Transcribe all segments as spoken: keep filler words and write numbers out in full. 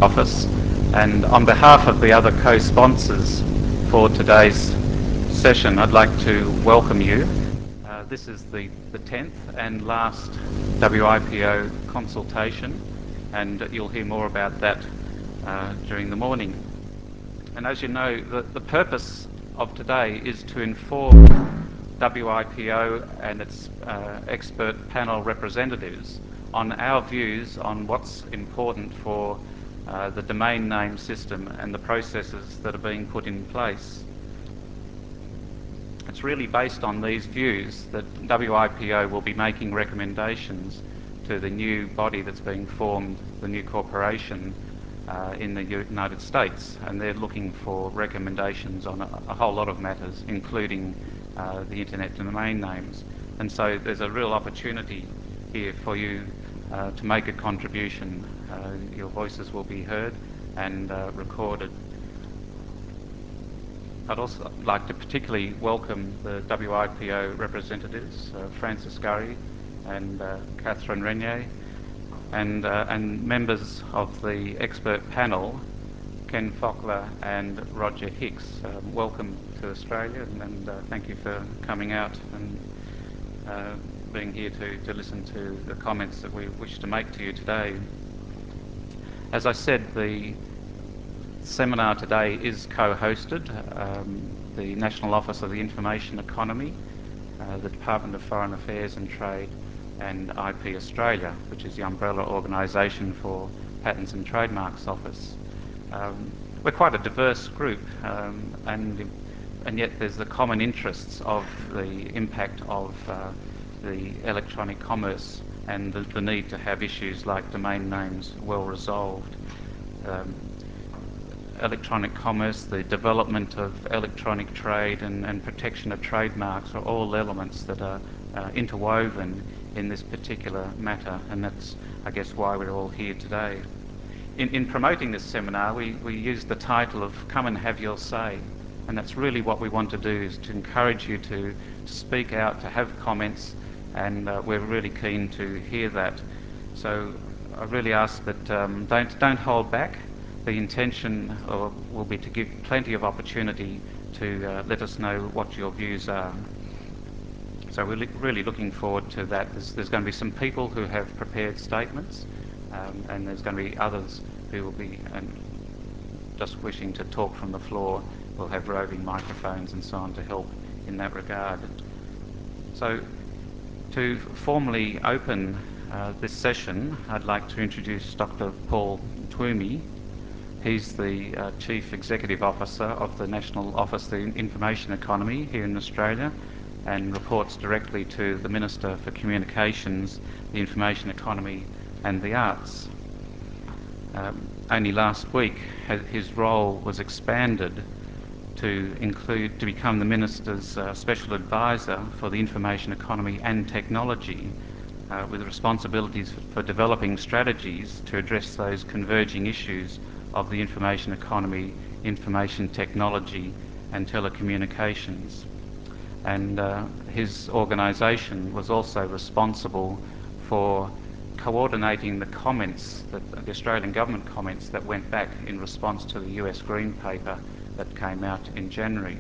Office, and on behalf of the other co-sponsors for today's session, I'd like to welcome you. Uh, this is the, the tenth and last W I P O consultation, and you'll hear more about that uh, during the morning. And as you know, the, the purpose of today is to inform W I P O and its uh, expert panel representatives on our views on what's important for uh, the domain name system and the processes that are being put in place. It's really based on these views that W I P O will be making recommendations to the new body that's being formed, the new corporation uh, in the United States, and they're looking for recommendations on a, a whole lot of matters, including uh, the internet domain names. And so there's a real opportunity here for you uh, to make a contribution. Uh, your voices will be heard and uh, recorded. I'd also like to particularly welcome the W I P O representatives, uh, Francis Gurry and uh, Catherine Renier, and, uh, and members of the expert panel, Ken Fockler and Roger Hicks. Um, welcome to Australia, and, and uh, thank you for coming out and uh, being here to, to listen to the comments that we wish to make to you today. As I said, the seminar today is co-hosted. Um, the National Office of the Information Economy, uh, the Department of Foreign Affairs and Trade, and I P Australia, which is the umbrella organisation for Patents and Trademarks Office. Um, we're quite a diverse group, um, and and yet there's the common interests of the impact of uh, the electronic commerce and the, the need to have issues like domain names well resolved. Um, electronic commerce, the development of electronic trade and, and protection of trademarks are all elements that are uh, interwoven in this particular matter, and that's, I guess, why we're all here today. In, in promoting this seminar, we, we used the title of Come and Have Your Say, and that's really what we want to do, is to encourage you to, to speak out, to have comments, and uh, we're really keen to hear that. So I really ask that um, don't, don't hold back. The intention uh, will be to give plenty of opportunity to uh, let us know what your views are. So we're li really looking forward to that. There's, there's going to be some people who have prepared statements, um, and there's going to be others who will be um, just wishing to talk from the floor. We'll have roving microphones and so on to help in that regard. So to formally open uh, this session, I'd like to introduce Doctor Paul Twomey. He's the uh, Chief Executive Officer of the National Office of the Information Economy here in Australia, and reports directly to the Minister for Communications, the Information Economy and the Arts. Um, only last week his role was expanded to include, to become the Minister's uh, Special Advisor for the Information Economy and Technology, uh, with responsibilities for, for developing strategies to address those converging issues of the information economy, information technology and telecommunications. And uh, his organisation was also responsible for coordinating the comments, that, the Australian government comments that went back in response to the U S Green Paper that came out in January.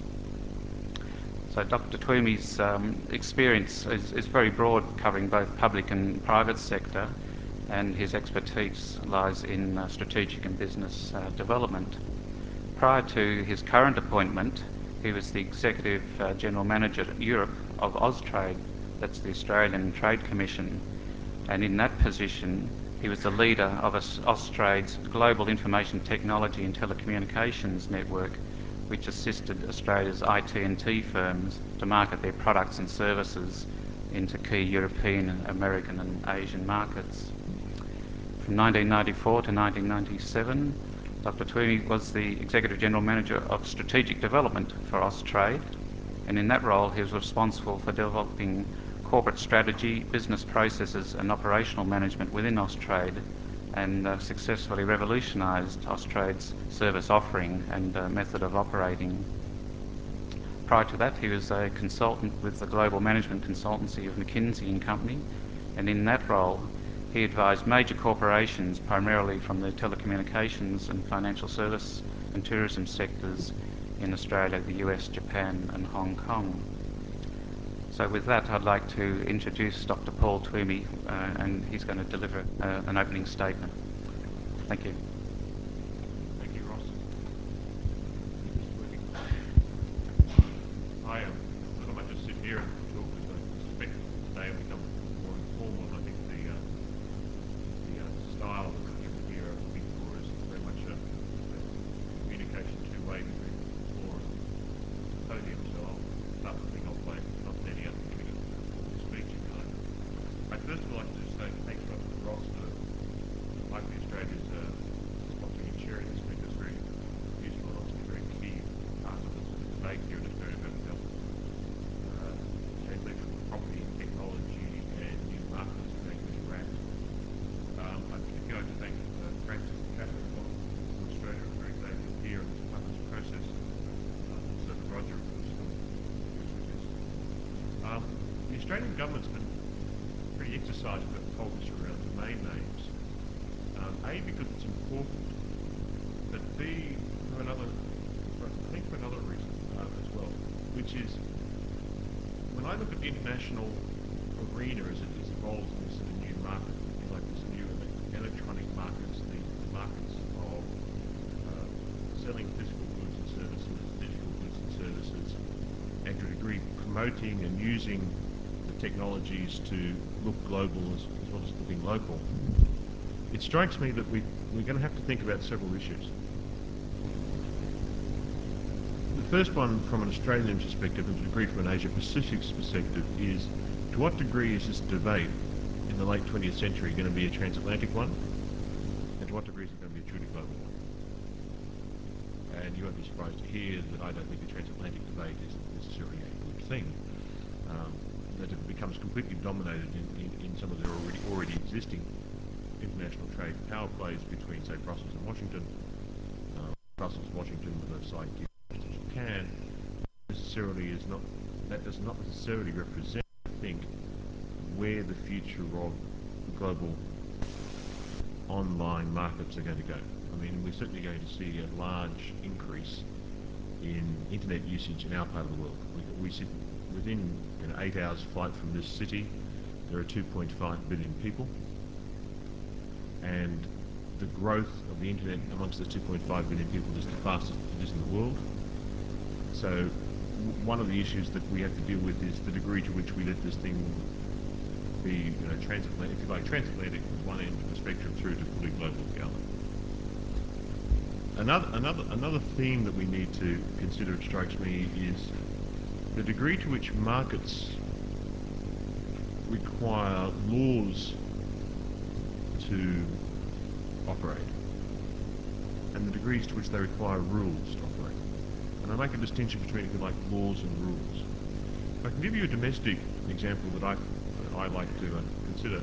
So Doctor Twomey's um, experience is, is very broad, covering both public and private sector, and his expertise lies in uh, strategic and business uh, development. Prior to his current appointment, he was the Executive uh, General Manager Europe of Austrade, that's the Australian Trade Commission, and in that position he was the leader of Austrade's Global Information Technology and Telecommunications Network, which assisted Australia's I T and T firms to market their products and services into key European, American and Asian markets. From nineteen ninety-four to nineteen ninety-seven, Doctor Twomey was the Executive General Manager of Strategic Development for Austrade, and in that role he was responsible for developing corporate strategy, business processes and operational management within Austrade, and uh, successfully revolutionised Austrade's service offering and uh, method of operating. Prior to that, he was a consultant with the global management consultancy of McKinsey and Company, and in that role He advised major corporations, primarily from the telecommunications and financial service and tourism sectors in Australia, the U S, Japan and Hong Kong. So with that, I'd like to introduce Doctor Paul Twomey, uh, and he's going to deliver uh, an opening statement. Thank you. Thank you, Ross. I, um, I might just sit here and talk because I suspect today will become more informal. I think the, uh, the uh, style that the people here are looking for is very much a, a communication two-way between the floor and the podium. So I'll start the thing off by not standing up and giving a formal speech, if you like. I'd first of all like to just say thanks to Ross for Life in Australia's uh, sponsoring and sharing this week. It's very useful and obviously a very key part of the debate here in Australia about health. Uh, translation of property and technology and new markets going to interact. Um, I'd particularly like to thank uh, Francis and Catherine from Australia. I'm very glad you're here and part of this process. Uh, also to Roger, of course, for this. Um, the Australian government's been pretty exercised about the culture around domain names. Um, A, because it's important, but B, for another, for, I think for another reason uh, as well, which is when I look at the international arena as it is evolved in this sort of new market, like this new electronic markets, the, the markets of uh, selling physical goods and services, digital goods and services, and to a degree promoting and using the technologies to look global as, as well as looking local. It strikes me that we, we're going to have to think about several issues. The first one, from an Australian perspective, and to a degree from an Asia-Pacific perspective, is to what degree is this debate in the late twentieth century going to be a transatlantic one, and to what degree is it going to be a truly global one? And you won't be surprised to hear that I don't think a transatlantic debate is necessarily a good thing. Um, that if it becomes completely dominated in, in, in some of the already already existing international trade power plays between, say, Brussels and Washington, uh, Brussels, Washington with a sidekick to Japan, necessarily is not, that does not necessarily represent, I think, where the future of global online markets are going to go. I mean, we're certainly going to see a large increase in internet usage in our part of the world. We, we sit within you know, eight hours flight from this city, there are two point five billion people. And the growth of the internet amongst the two point five billion people is the fastest it is in the world. So w one of the issues that we have to deal with is the degree to which we let this thing be, you know, transatlantic, if you like, transatlantic from one end of the spectrum through to fully global at the other. Another, another, another theme that we need to consider, it strikes me, is the degree to which markets require laws to operate, and the degrees to which they require rules to operate. And I make a distinction between, if you like, laws and rules. If I can give you a domestic example that I, I like to uh, consider.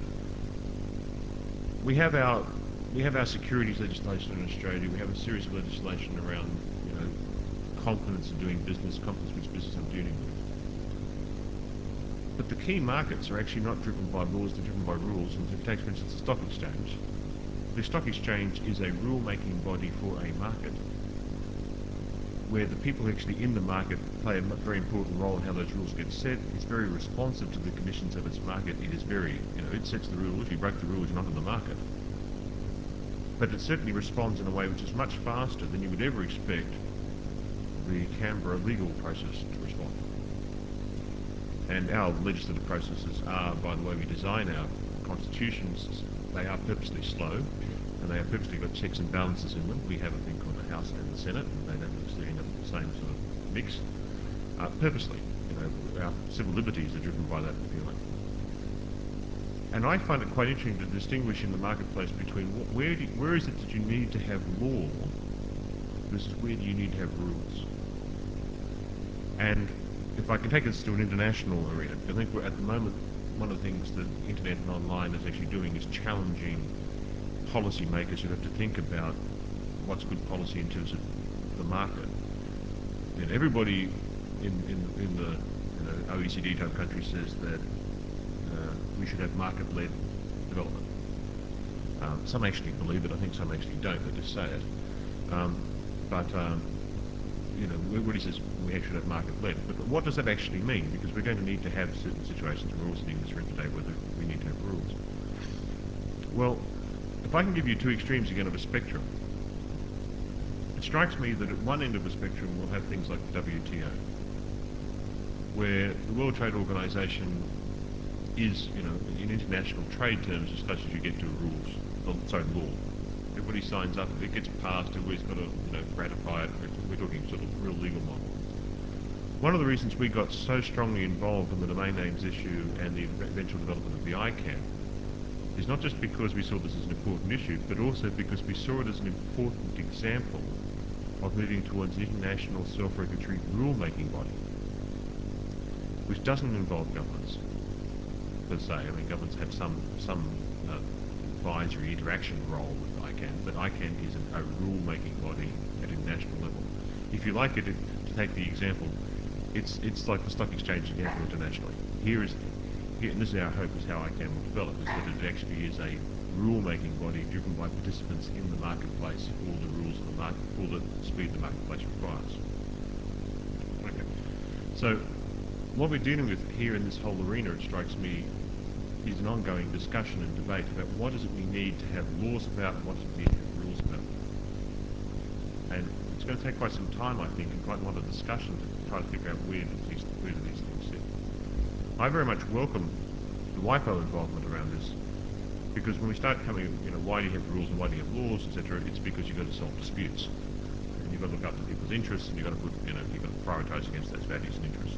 We have our we have our securities legislation in Australia. We have a series of legislation around, you know, confidence in doing business, confidence which business I'm dealing with. But the key markets are actually not driven by laws, they're driven by rules. And if you take, for instance, the stock exchange, the stock exchange is a rule-making body for a market, where the people actually in the market play a very important role in how those rules get set. It's very responsive to the conditions of its market. It is very, you know, it sets the rules. If you break the rules, you're not in the market. But it certainly responds in a way which is much faster than you would ever expect the Canberra legal process to respond. And our legislative processes are, by the way we design our constitutions, they are purposely slow, and they have purposely got checks and balances in them. We have a thing called the House and the Senate, and they don't necessarily end up with the same sort of mix. Uh, purposely, you know, our civil liberties are driven by that, if you like. And I find it quite interesting to distinguish in the marketplace between what, where, do you, where is it that you need to have law versus where do you need to have rules. And if I can take this to an international arena, I think we're at the moment, one of the things that internet and online is actually doing is challenging policy makers who have to think about what's good policy in terms of the market. And everybody in, in, in the you know, O E C D type country says that uh, we should have market-led development. Um, some actually believe it, I think some actually don't, they just say it. Um, but, um, you know, everybody says we actually have market-led. But what does that actually mean? Because we're going to need to have certain situations, and we're all sitting in this room today where we need to have rules. Well, if I can give you two extremes again of a spectrum, it strikes me that at one end of the spectrum we'll have things like the W T O, where the World Trade Organization is, you know, in international trade terms, as close as you get to rules, oh, sorry, law. Everybody signs up, it gets passed, everybody's got to, you know, ratify it. We're talking sort of real legal model. One of the reasons we got so strongly involved in the domain names issue and the eventual development of the I CANN is not just because we saw this as an important issue, but also because we saw it as an important example of moving towards an international self-regulatory rule-making body, which doesn't involve governments per se. I mean, governments have some some uh, advisory interaction role with I CANN, but I CANN is an, a rule-making body at international level. If you like it, to take the example, it's it's like the stock exchange example internationally. Here is, here, and this is our hope, is how I CANN will develop, is that it actually is a rule-making body driven by participants in the marketplace for the rules of the market, for the speed the marketplace requires. Okay, so what we're dealing with here in this whole arena, it strikes me, is an ongoing discussion and debate about what is it we need to have laws about and what does it need to have rules about. And it's going to take quite some time, I think, and quite a lot of discussion to try to figure out where do these, where do these things sit. I very much welcome the WIPO involvement around this, because when we start coming, you know, why do you have rules and why do you have laws, et cetera, it's because you've got to solve disputes. And you've got to look after people's interests, and you've got to put, you know, you've got to prioritise against those values and interests.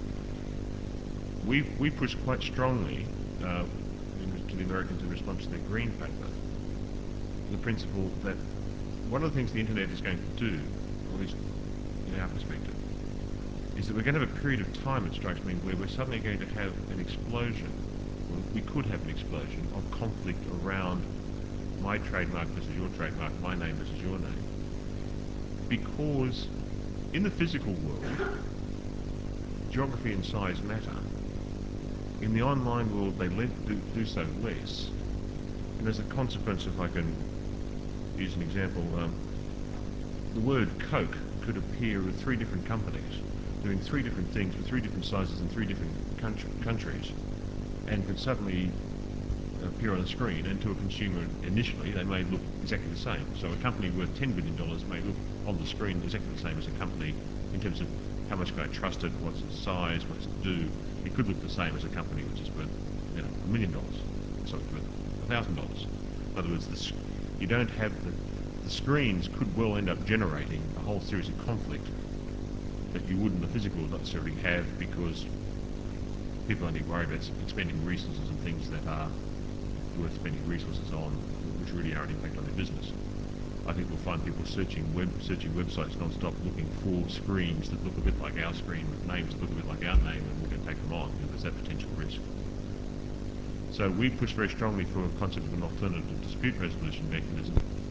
We we push quite strongly uh, in, to the Americans in response to their Green Paper the principle that one of the things the internet is going to do, at least in our perspective, is that we're going to have a period of time, it strikes me, where we're suddenly going to have an explosion, or we could have an explosion of conflict around my trademark versus your trademark, my name versus your name. Because in the physical world, geography and size matter. In the online world, they do, do so less. And as a consequence, if I can use an example, um, the word Coke could appear with three different companies doing three different things with three different sizes in three different country, countries, and could suddenly appear on the screen, and to a consumer initially they may look exactly the same. So a company worth ten billion dollars may look on the screen exactly the same as a company in terms of how much can I trust it, what's its size, what's it do. It could look the same as a company which is worth, you know, a million dollars, so it's worth a thousand dollars. In other words, this, you don't have the, the screens could well end up generating a whole series of conflict that you wouldn't the physical necessarily have, because people only worry about expending resources on things that are worth spending resources on, which really are an impact on their business. I think we'll find people searching web searching websites non-stop, looking for screens that look a bit like our screen, with names that look a bit like our name, and we're going to take them on because there's that potential risk. So we push very strongly for a concept of an alternative dispute resolution mechanism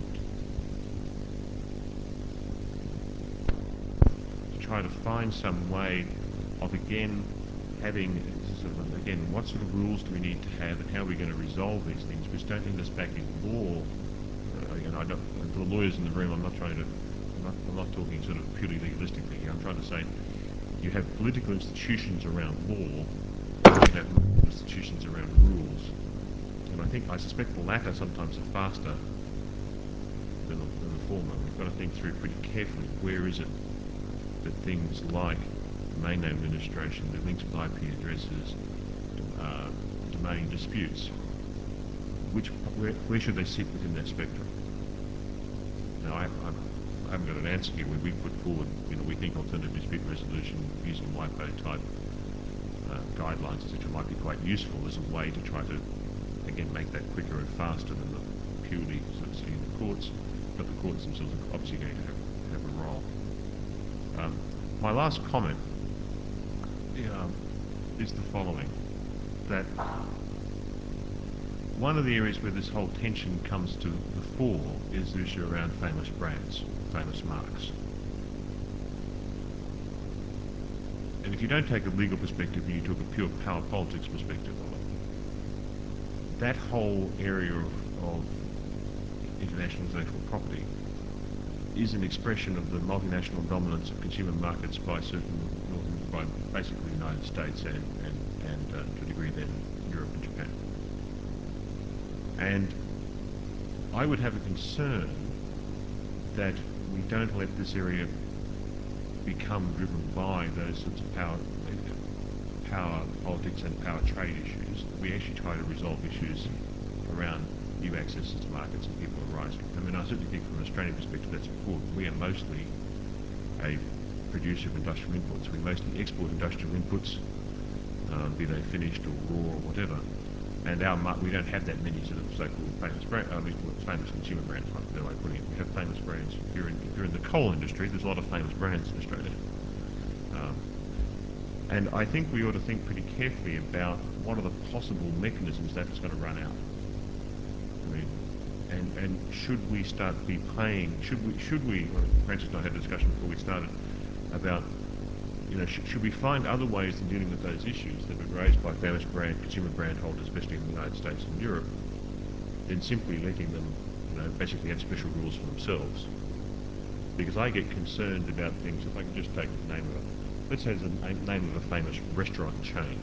to try to find some way of, again, having, sort of, again, what sort of rules do we need to have, and how are we going to resolve these things, which don't end us back in law. Uh, again, I don't, for the lawyers in the room, I'm not trying to, I'm not, I'm not talking sort of purely legalistically here. I'm trying to say you have political institutions around law, and you have institutions around rules. And I think, I suspect the latter sometimes are faster than the, than the former. We've got to think through pretty carefully, where is it that things like domain name administration, the links with I P addresses, uh, domain disputes, which, where, where should they sit within that spectrum? Now, I, I, I haven't got an answer here. We, we put forward, you know, we think alternative dispute resolution using WIPO type uh, guidelines, et cetera, might be quite useful as a way to try to, again, make that quicker and faster than the purely sort of sitting in the courts, but the courts themselves are obviously going to have, have a role. Um, my last comment um, is the following, that one of the areas where this whole tension comes to the fore is the issue around famous brands, famous marks. And if you don't take a legal perspective and you took a pure power politics perspective of it, that whole area of, of international intellectual property is an expression of the multinational dominance of consumer markets by certain northern, by basically the United States and, and, and uh, to a degree then Europe and Japan. And I would have a concern that we don't let this area become driven by those sorts of power, power politics and power trade issues. We actually try to resolve issues around new accesses to markets and people arising. I mean, I certainly think from an Australian perspective that's important. We are mostly a producer of industrial inputs. We mostly export industrial inputs, uh, be they finished or raw or whatever. And our we don't have that many sort of so-called famous brand, I mean, famous consumer brands, like the way of putting it. We have famous brands. If you're in, if you're in the coal industry, there's a lot of famous brands in Australia. Um, and I think we ought to think pretty carefully about what are the possible mechanisms that's going to run out. I mean, and and should we start be paying? Should we? Should we? Well, Francis and I had a discussion before we started about, you know, sh should we find other ways in dealing with those issues that have been raised by famous brand, consumer brand holders, especially in the United States and Europe, than simply letting them, you know, basically have special rules for themselves? Because I get concerned about things. If I can just take the name of a, let's say the name of a famous restaurant chain.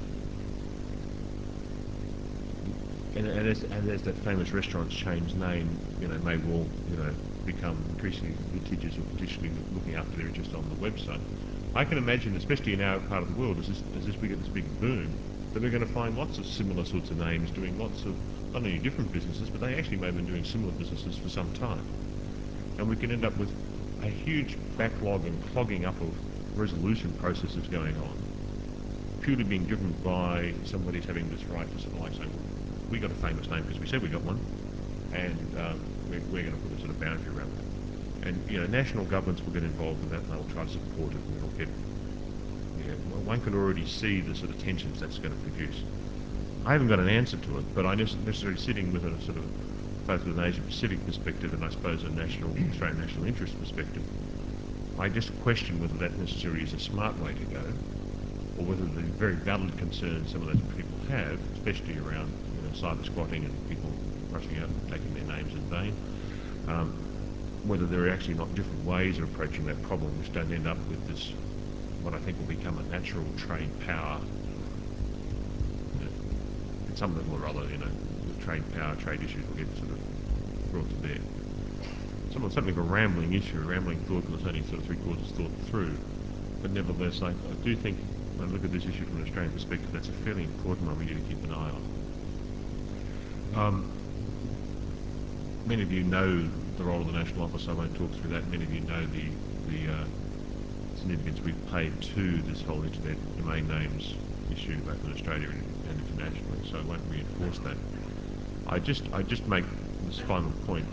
And, and, as, and as that famous restaurant chain's name, you know, may well, you know, become increasingly litigious or particularly looking after their interest on the website, I can imagine, especially in our part of the world, as this, as this we get this big boom, that we're going to find lots of similar sorts of names doing lots of not only different businesses, but they actually may have been doing similar businesses for some time. And we can end up with a huge backlog and clogging up of resolution processes going on, purely being driven by somebody's having this right to sort of like say, well, we got a famous name because we said we got one, and um, we're, we're going to put a sort of boundary around that. And, you know, national governments will get involved with that and they'll try to support it, and it'll get, you know, one can already see the sort of tensions that's going to produce. I haven't got an answer to it, but I'm necessarily sitting with a sort of, both with an Asia-Pacific perspective and I suppose a national, Australian national interest perspective. I just question whether that necessarily is a smart way to go, or whether the very valid concerns some of those people have, especially around, you know, cyber squatting and people rushing out and taking their names in vain, um, whether there are actually not different ways of approaching that problem which don't end up with this, what I think will become a natural trade power, you know, at some level or other, you know, the trade power, trade issues will get sort of brought to bear. Something, something of a rambling issue, a rambling thought, because it's only sort of three quarters thought through, but nevertheless, I, I do think when I look at this issue from an Australian perspective, that's a fairly important one we need to keep an eye on. Um, many of you know the role of the National Office. I won't talk through that. Many of you know the, the uh, significance we've paid to this whole internet domain names issue, both in Australia and, and internationally, so I won't reinforce that. I just, I just make this final point.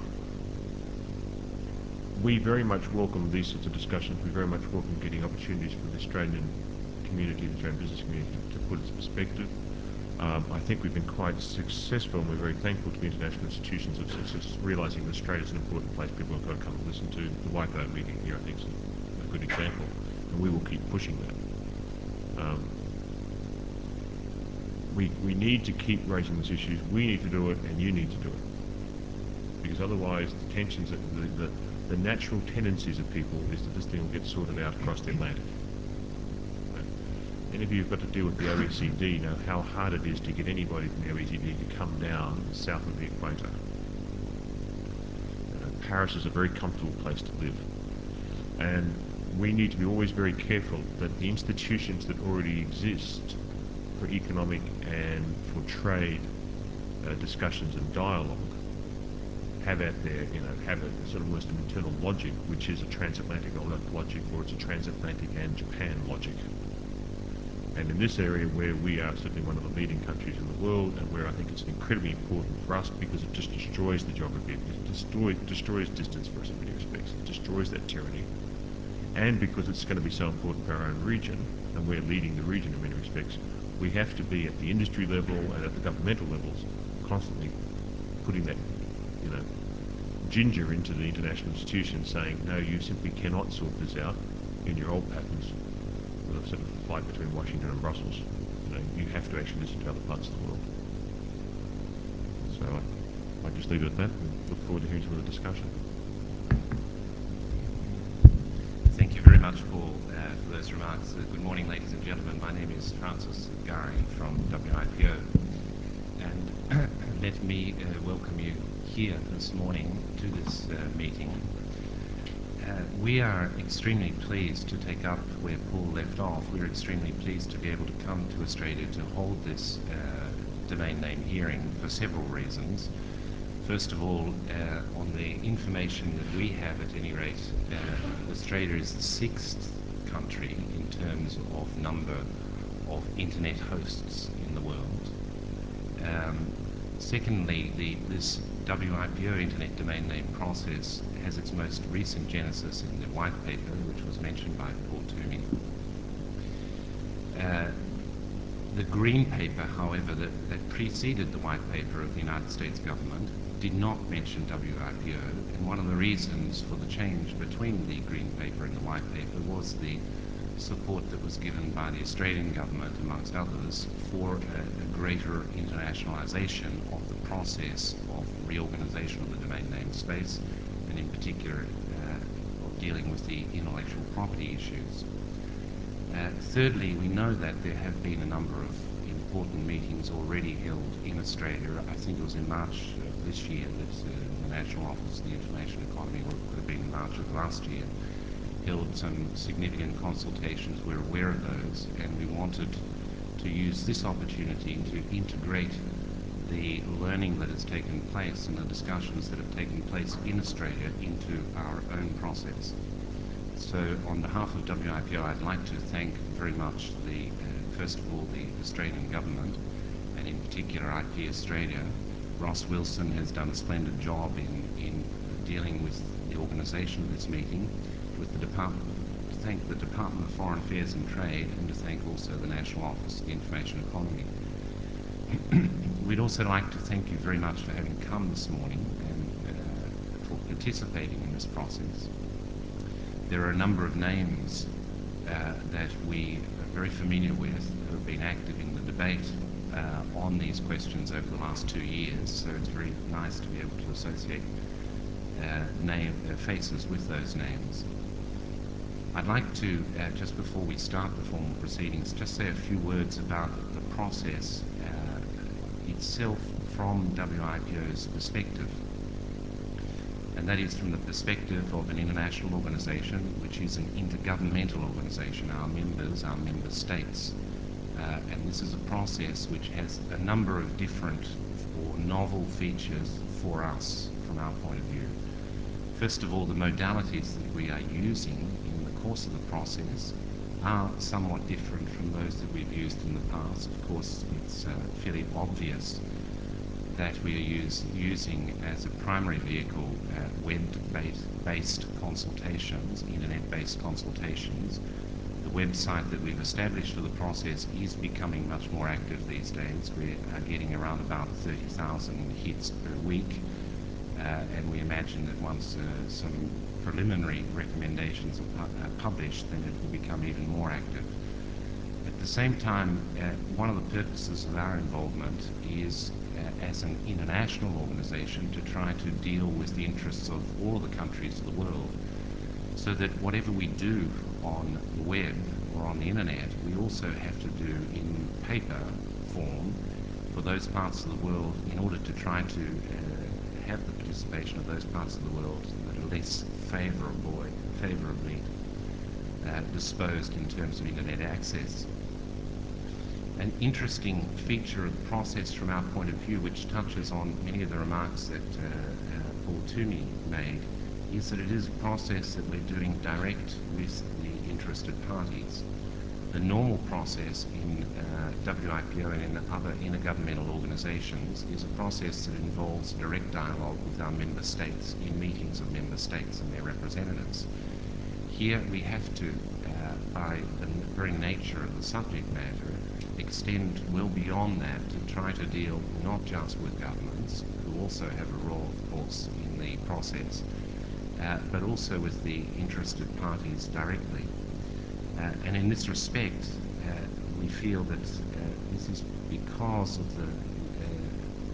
We very much welcome these sorts of discussions. We very much welcome getting opportunities for the Australian community, the Australian business community, to, to put its perspective. Um, I think we've been quite successful, and we're very thankful to the international institutions of success, realising that Australia is an important place people have got to come and listen to. The Waikato meeting here, I think, is a, a good example, and we will keep pushing that. Um, we, we need to keep raising these issues. We need to do it, and you need to do it. Because otherwise, the tensions, that the, the, the natural tendencies of people is that this thing will get sorted out across the Atlantic. Any of you who've got to deal with the O E C D know how hard it is to get anybody from the O E C D to come down south of the equator. You know, Paris is a very comfortable place to live. And we need to be always very careful that the institutions that already exist for economic and for trade uh, discussions and dialogue have at their, you know, have a sort of almost an internal logic, which is a transatlantic logic, or it's a transatlantic and Japan logic. And in this area where we are certainly one of the leading countries in the world, and where I think it's incredibly important for us because it just destroys the geography, it destroys, destroys distance for us in many respects, it destroys that tyranny, and because it's going to be so important for our own region, and we're leading the region in many respects, we have to be at the industry level and at the governmental levels constantly putting that, you know, ginger into the international institutions, saying, no, you simply cannot sort this out in your old patterns. The sort of fight between Washington and Brussels. You know, you have to actually listen to other parts of the world. So I, I might just leave it at that and look forward to hearing some of the discussion. Thank you very much, Paul, uh, for those remarks. Uh, good morning, ladies and gentlemen. My name is Francis Gari from W I P O, and let me uh, welcome you here this morning to this uh, meeting. Uh, we are extremely pleased to take up where Paul left off. We're extremely pleased to be able to come to Australia to hold this uh, domain name hearing for several reasons. First of all, uh, on the information that we have, at any rate, uh, Australia is the sixth country in terms of number of internet hosts in the world. Um, secondly, the, this W I P O internet domain name process has its most recent genesis in the white paper, which was mentioned by Paul Twomey. Uh, the green paper, however, that, that preceded the white paper of the United States government did not mention W I P O, and one of the reasons for the change between the green paper and the white paper was the support that was given by the Australian government, amongst others, for a, a greater internationalisation of the process of reorganisation of the domain name space, and in particular uh, of dealing with the intellectual property issues. Uh, thirdly, we know that there have been a number of important meetings already held in Australia. I think it was in March of this year that uh, the National Office of the Information Economy, or it could have been in March of last year, held some significant consultations. We're aware of those, and we wanted to use this opportunity to integrate the learning that has taken place and the discussions that have taken place in Australia into our own process. So on behalf of W I P O, I'd like to thank very much the, uh, first of all, the Australian government, and in particular I P Australia. Ross Wilson has done a splendid job in, in dealing with the organisation of this meeting, with the Department, to thank the Department of Foreign Affairs and Trade, and to thank also the National Office of the Information Economy. We'd also like to thank you very much for having come this morning and uh, for participating in this process. There are a number of names uh, that we are very familiar with who have been active in the debate uh, on these questions over the last two years, so it's very nice to be able to associate uh, name, uh, faces with those names. I'd like to, uh, just before we start the formal proceedings, just say a few words about the process uh, itself from W I P O's perspective. And that is from the perspective of an international organisation, which is an intergovernmental organisation, our members, our member states. Uh, and this is a process which has a number of different or novel features for us from our point of view. First of all, the modalities that we are using in the course of the process are somewhat different from those that we've used in the past. Of course, it's uh, fairly obvious that we are use, using as a primary vehicle uh, web-based consultations, internet-based consultations. The website that we've established for the process is becoming much more active these days. We are getting around about thirty thousand hits per week, uh, and we imagine that once uh, some preliminary recommendations are, pu are published, then it will become even more active. At the same time, uh, one of the purposes of our involvement is uh, as an international organisation to try to deal with the interests of all of the countries of the world, so that whatever we do on the web or on the internet, we also have to do in paper form for those parts of the world in order to try to uh, have the participation of those parts of the world that are less favourable, favourably uh, disposed in terms of internet access. An interesting feature of the process from our point of view, which touches on many of the remarks that uh, uh, Paul Twomey made, is that it is a process that we're doing direct with the interested parties. The normal process in uh, W I P O and in other intergovernmental organisations is a process that involves direct dialogue with our member states in meetings of member states and their representatives. Here we have to, uh, by the very nature of the subject matter, extend well beyond that to try to deal not just with governments, who also have a role, of course, in the process, uh, but also with the interested parties directly. Uh, and in this respect, uh, we feel that uh, this is because of the, uh,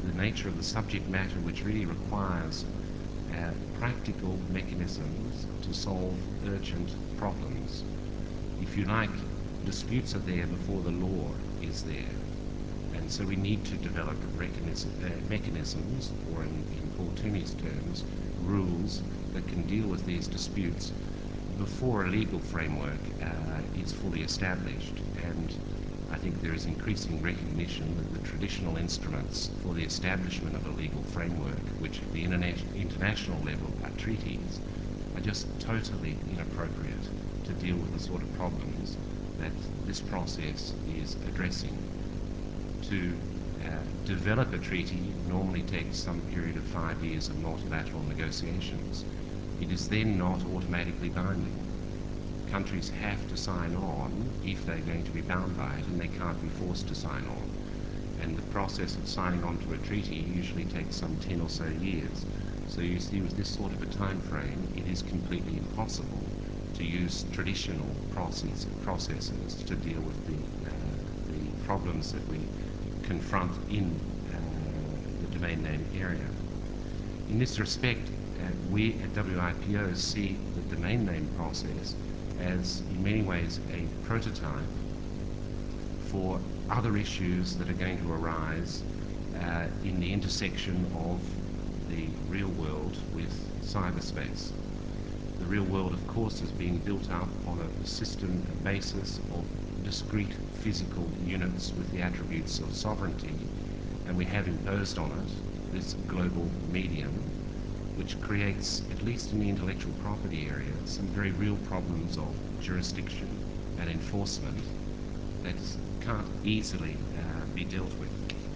the nature of the subject matter, which really requires uh, practical mechanisms to solve urgent problems. If you like, disputes are there before the law is there. And so we need to develop mechanism, uh, mechanisms, or in, in Paul Toomey's terms, rules that can deal with these disputes before a legal framework uh, is fully established. And I think there is increasing recognition that the traditional instruments for the establishment of a legal framework, which at the interna- international level are treaties, are just totally inappropriate to deal with the sort of problems that this process is addressing. To uh, develop a treaty normally takes some period of five years of multilateral negotiations. It is then not automatically binding. Countries have to sign on if they're going to be bound by it, and they can't be forced to sign on. And the process of signing on to a treaty usually takes some ten or so years. So you see, with this sort of a time frame, it is completely impossible to use traditional process, processes to deal with the, uh, the problems that we confront in uh, the domain name area. In this respect, uh, we at W I P O see the domain name process as, in many ways, a prototype for other issues that are going to arise uh, in the intersection of the real world with cyberspace. The real world, of course, is being built up on a system, a basis of discrete physical units with the attributes of sovereignty, and we have imposed on it this global medium, which creates, at least in the intellectual property area, some very real problems of jurisdiction and enforcement that can't easily uh, be dealt with.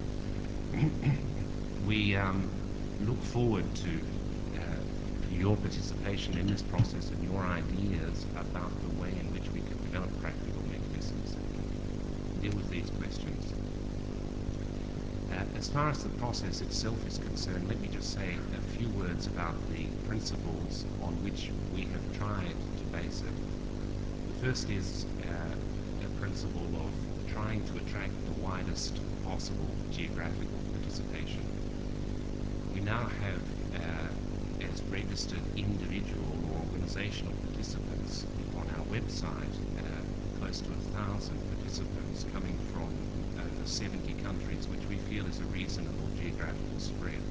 We um, look forward to uh, your participation in this process and your ideas about the way in which we can develop practical mechanisms that deal with these questions. Uh, as far as the process itself is concerned, let me just say a few words about the principles on which we have tried to base it. The first is uh, a principle of trying to attract the widest possible geographical participation. We now have, uh, as registered individual or organizational participants on our website, uh, close to a thousand participants coming from over seventy countries, which we feel is a reasonable geographical spread.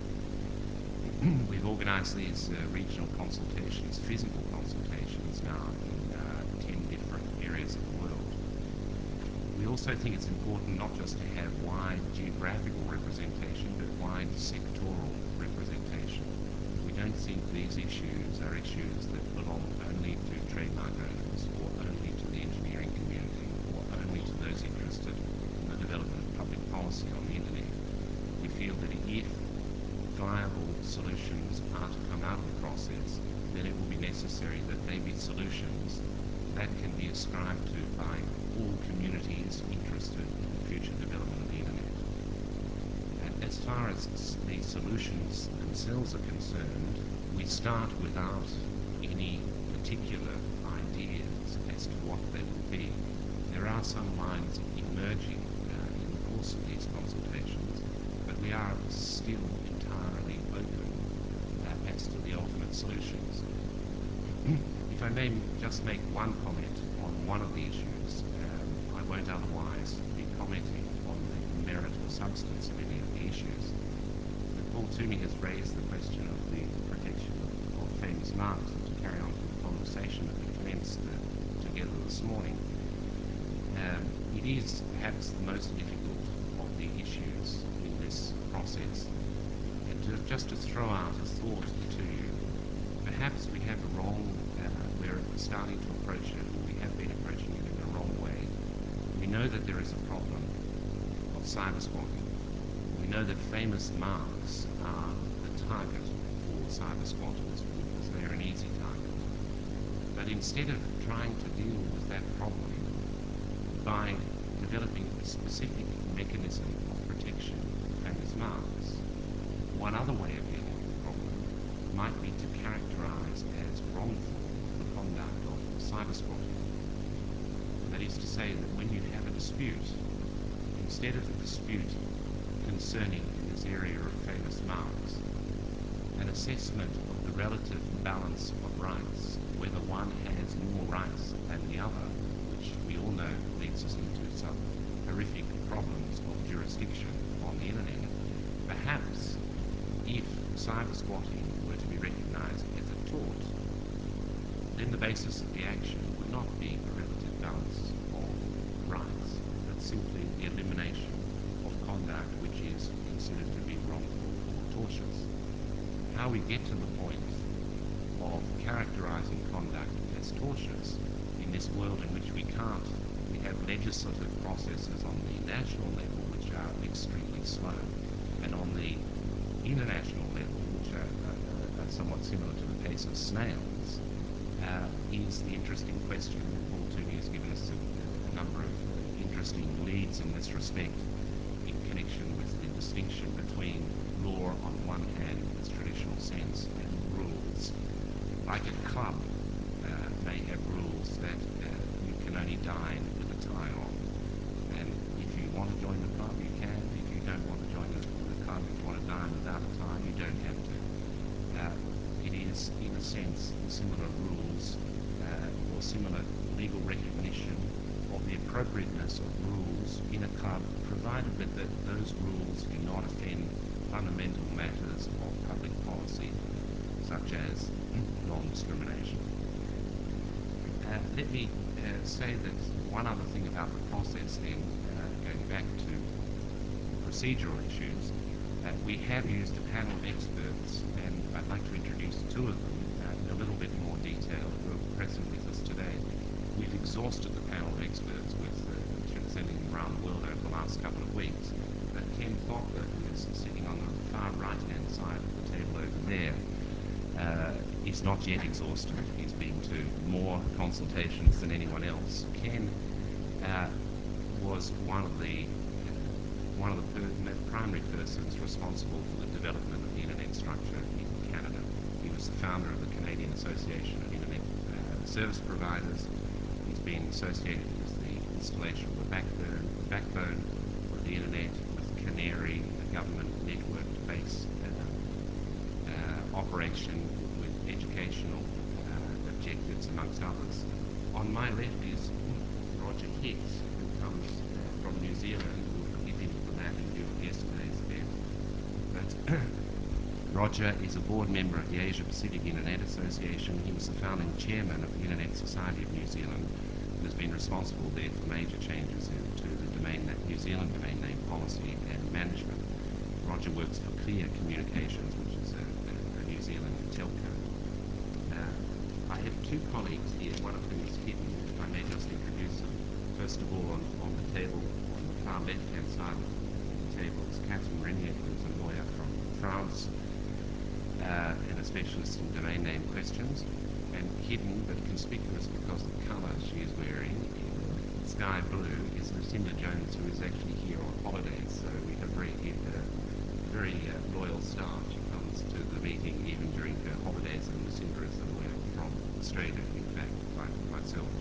We've organized these uh, regional consultations, physical consultations, now in uh, ten different areas of the world. We also think it's important not just to have wide geographical representation, but wide sectoral representation. We don't think these issues are issues that belong only to trademark owners, or only to the engineering community, or only to those interested in the development of public policy on the internet. We feel that if viable solutions are to come out of the process, then it will be necessary that they be solutions that can be ascribed to by all communities interested in the future development of the internet. And as far as the solutions themselves are concerned, we start without any particular ideas as to what they will be. There are some lines emerging uh, in the course of these consultations, but we are still entirely open uh, as to the ultimate solutions. If I may just make one comment on one of the issues, um, I won't otherwise be commenting on the merit or substance of any of the issues. But Paul Toomey has raised the question of the protection of, of famous marks, and to carry on to the conversation that we commenced uh, together this morning. Um, it is perhaps the most difficult of the issues in this process. And to, just to throw out a thought to you, perhaps we have a wrong, uh, we're starting to approach it, or we have been approaching it in a wrong way. We know that there is a problem of cyber squatting. We know that famous marks are the target for cyber squatters because they're an easy target. But instead of trying to deal with that problem by developing a specific mechanism of protection of famous marks, one other way of dealing with the problem might be to characterize as wrongful the conduct of cyber squatting. That is to say that when you have a dispute, instead of the dispute concerning in this area of famous marks, an assessment of the relative balance of rights, whether one has more rights than the other, which we all know leads us into some horrific problems of jurisdiction on the internet. Perhaps if cyber squatting were to be recognised as a tort, then the basis of the action would not be a relative balance of rights, but simply the elimination of conduct which is considered to be wrongful or tortious. How we get to the point of characterising conduct as tortious in this world in which we can't, we have legislative processes on the national level which are extremely slow, and on the international level, which are, are, are somewhat similar to the pace of snails, uh, is the interesting question. And Paul Toomey has given us a, a number of uh, interesting leads in this respect in connection with the distinction between law on one hand in its traditional sense and rules. Like a club uh, may have rules that uh, you can only dine with a tie on, and if you want to join the club you can. If you don't want to join the, the club, if you want to dine without a tie, you don't have to. Uh, it is in a sense similar rules uh, or similar legal recognition of the appropriateness of rules in a club, provided that, that those rules do not offend fundamental matters of public policy, such as non-discrimination. Uh, let me uh, say that one other thing about the process then, uh, going back to procedural issues, uh, we have used a panel of experts, and I'd like to introduce two of them uh, in a little bit more detail who are present with us today. We've exhausted the panel of experts with uh, sending them around the world over the last couple of weeks. But Ken Faulkner, who is sitting on the far right-hand side of the table over there, uh, is not yet exhausted. He's been to more consultations than anyone else. Ken uh, was one of the uh, one of the per primary persons responsible for the development of the internet structure in Canada. He was the founder of the Canadian Association of Internet uh, Service Providers. He's been associated with the installation of the backbone, the backbone of the internet, with Canary, a government network-based uh, uh, operation with educational uh, objectives, amongst others. On my left is Roger Hicks, who comes uh, from New Zealand. We'll forgive him for that in view of yesterday's event. But Roger is a board member of the Asia Pacific Internet Association. He was the founding chairman of the Internet Society of New Zealand and has been responsible there for major changes to the domain, New Zealand domain name policy and management. Roger works for Clear Communications, which is a, a, a New Zealand telco. Uh, I have two colleagues here, one of whom is hidden. If I may just introduce them. First of all, on, on the table, on the far left-hand side of the table, is Catherine Renier, who is a lawyer from France uh, and a specialist in domain name questions. And hidden, but conspicuous because of the colour she is wearing, in sky blue, is Lucinda Jones, who is actually here on holidays. So we have very, uh, very uh, loyal staff. She comes to the meeting even during her holidays, and Lucinda is a lawyer from Australia, in fact, like myself.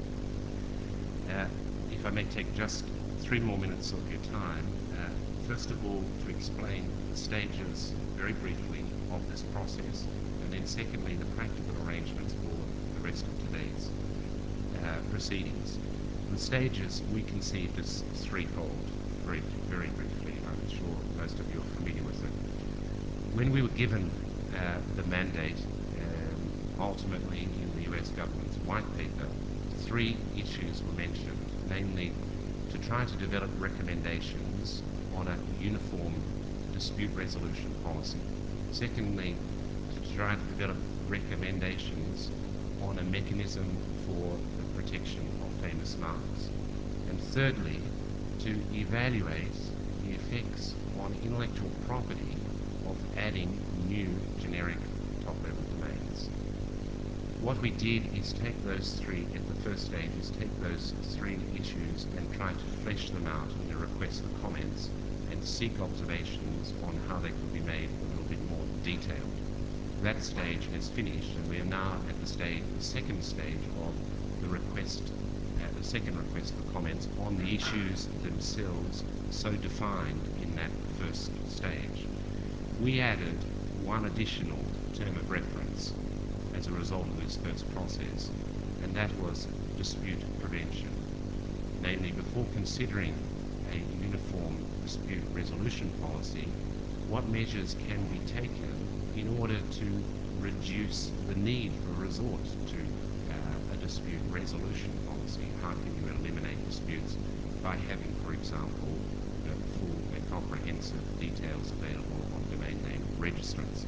Uh, if I may take just three more minutes of your time, uh, first of all, to explain the stages very briefly of this process, and then secondly, the practical arrangements for the rest of today's uh, proceedings. The stages we conceived as threefold, very, very briefly. I'm sure most of you are familiar with it. When we were given uh, the mandate, um, ultimately in the U S government's white paper, three issues were mentioned, namely to try to develop recommendations on a uniform dispute resolution policy. Secondly, to try to develop recommendations on a mechanism for the protection of famous marks. And thirdly, to evaluate the effects on intellectual property of adding new generic top-level domains. What we did is take those three, at the first stage, is take those three issues and try to flesh them out in a request for comments and seek observations on how they could be made a little bit more detailed. That stage has finished, and we are now at the stage, the second stage of the request, uh, the second request for comments on the issues themselves so defined in that first first stage. We added one additional term of reference as a result of this first process, and that was dispute prevention. Namely, before considering a uniform dispute resolution policy, what measures can be taken in order to reduce the need for resort to uh, a dispute resolution policy? How can you eliminate disputes by having, for example, you know, full and comprehensive details available on domain name registrants?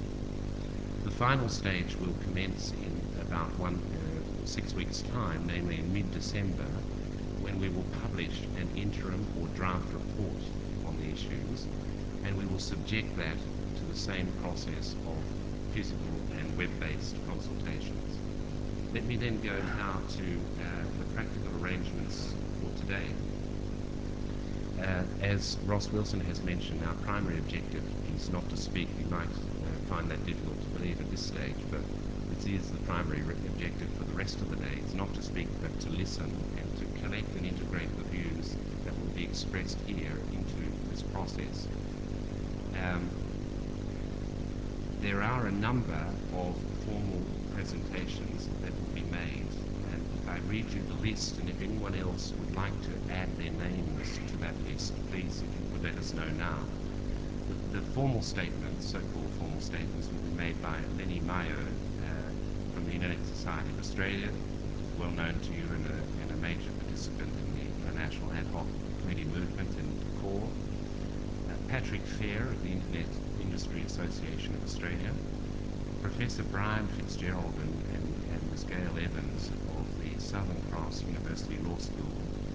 The final stage will commence in about one, uh, six weeks' time, namely in mid-December, when we will publish an interim or draft report on the issues, and we will subject that to the same process of physical and web-based consultations. Let me then go now to uh, the practical arrangements for today. Uh, as Ross Wilson has mentioned, our primary objective is not to speak. You might uh, find that difficult to believe at this stage, but it is the primary objective for the rest of the day. It's not to speak, but to listen and to collect and integrate the views that will be expressed here into this process. Um, there are a number of formal presentations that will be made, and if I read you the list, and if anyone else would like to add their names to that list, please, if you could let us know now. The, the formal statements, so-called formal statements, will be made by Lenny Mayo uh, from the Internet Society of Australia, well known to you and a, and a major participant in the International Ad Hoc Committee movement and CORE. Uh, Patrick Fair of the Internet Industry Association of Australia, Professor Brian Fitzgerald and, and, and Miz Gail Evans of the Southern Cross University Law School,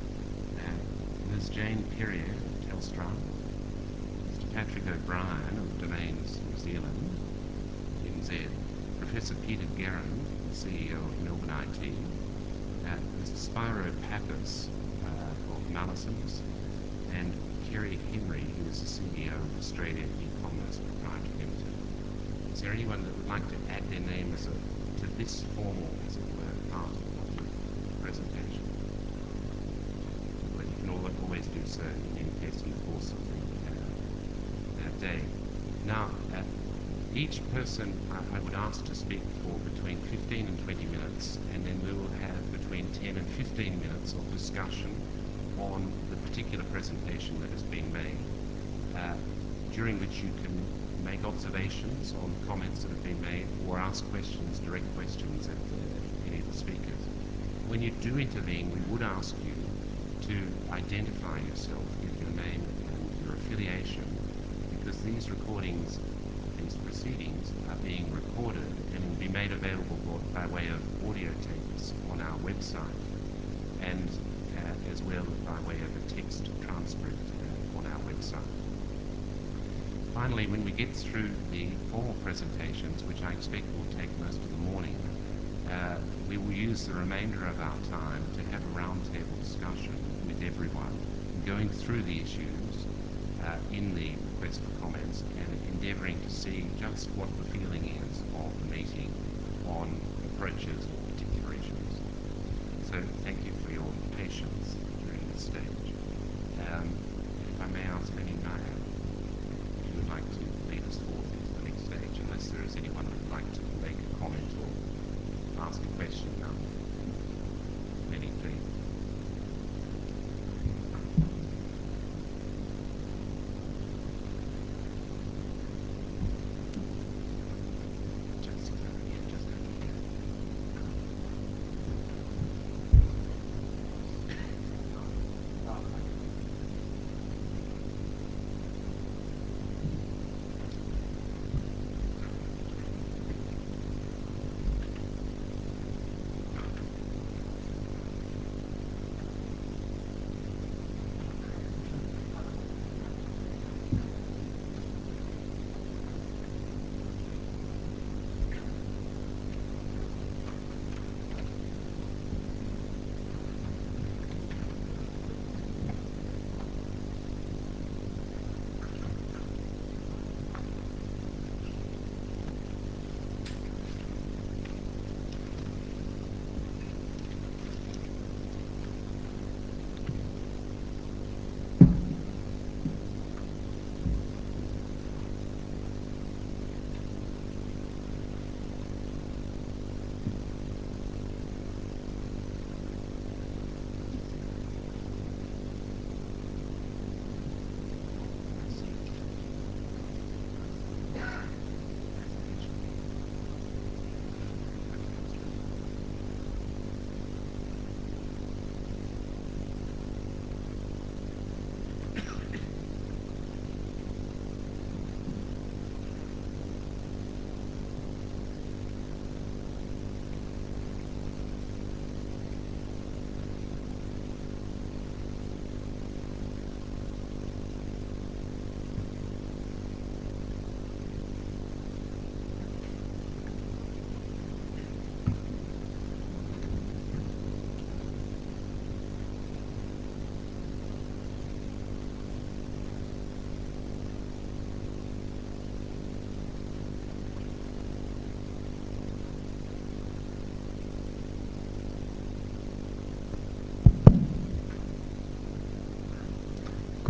uh, Miz Jane Perrier of Telstra, Mister Patrick O'Brien of Domains New Zealand, N Z, Professor Peter Guerin, C E O of Melbourne I T, uh, Mister Spyro Pappas uh, of Malisons, and Kerry Henry, who is the C E O of Australia E-Commerce Proprietary Limited. Is there anyone that would like to add their name as a, to this formal, as it were, part of the presentation? Well, you can always do so in any case in the course of the uh, uh, day. Now, uh, each person I, I would ask to speak for between fifteen and twenty minutes, and then we will have between ten and fifteen minutes of discussion on the particular presentation that has been made, uh, during which you can make observations on comments that have been made or ask questions, direct questions at uh, any of the speakers. When you do intervene, we would ask you to identify yourself, give your name and your affiliation, because these recordings, these proceedings are being recorded and will be made available by way of audio tapes on our website, and uh, as well by way of a text transcript uh, on our website. Finally, when we get through the formal presentations, which I expect will take most of the morning, uh, we will use the remainder of our time to have a roundtable discussion with everyone, going through the issues uh, in the request for comments and endeavouring to see just what the feeling is of the meeting on approaches to particular issues. So thank you for your patience during this stage. Um, if I may ask Lenny Mayo, if you would like to lead us forth into the next stage, unless there is anyone who would like to make a comment or ask a question now. Lenny, please. Just, uh, yeah, just over here.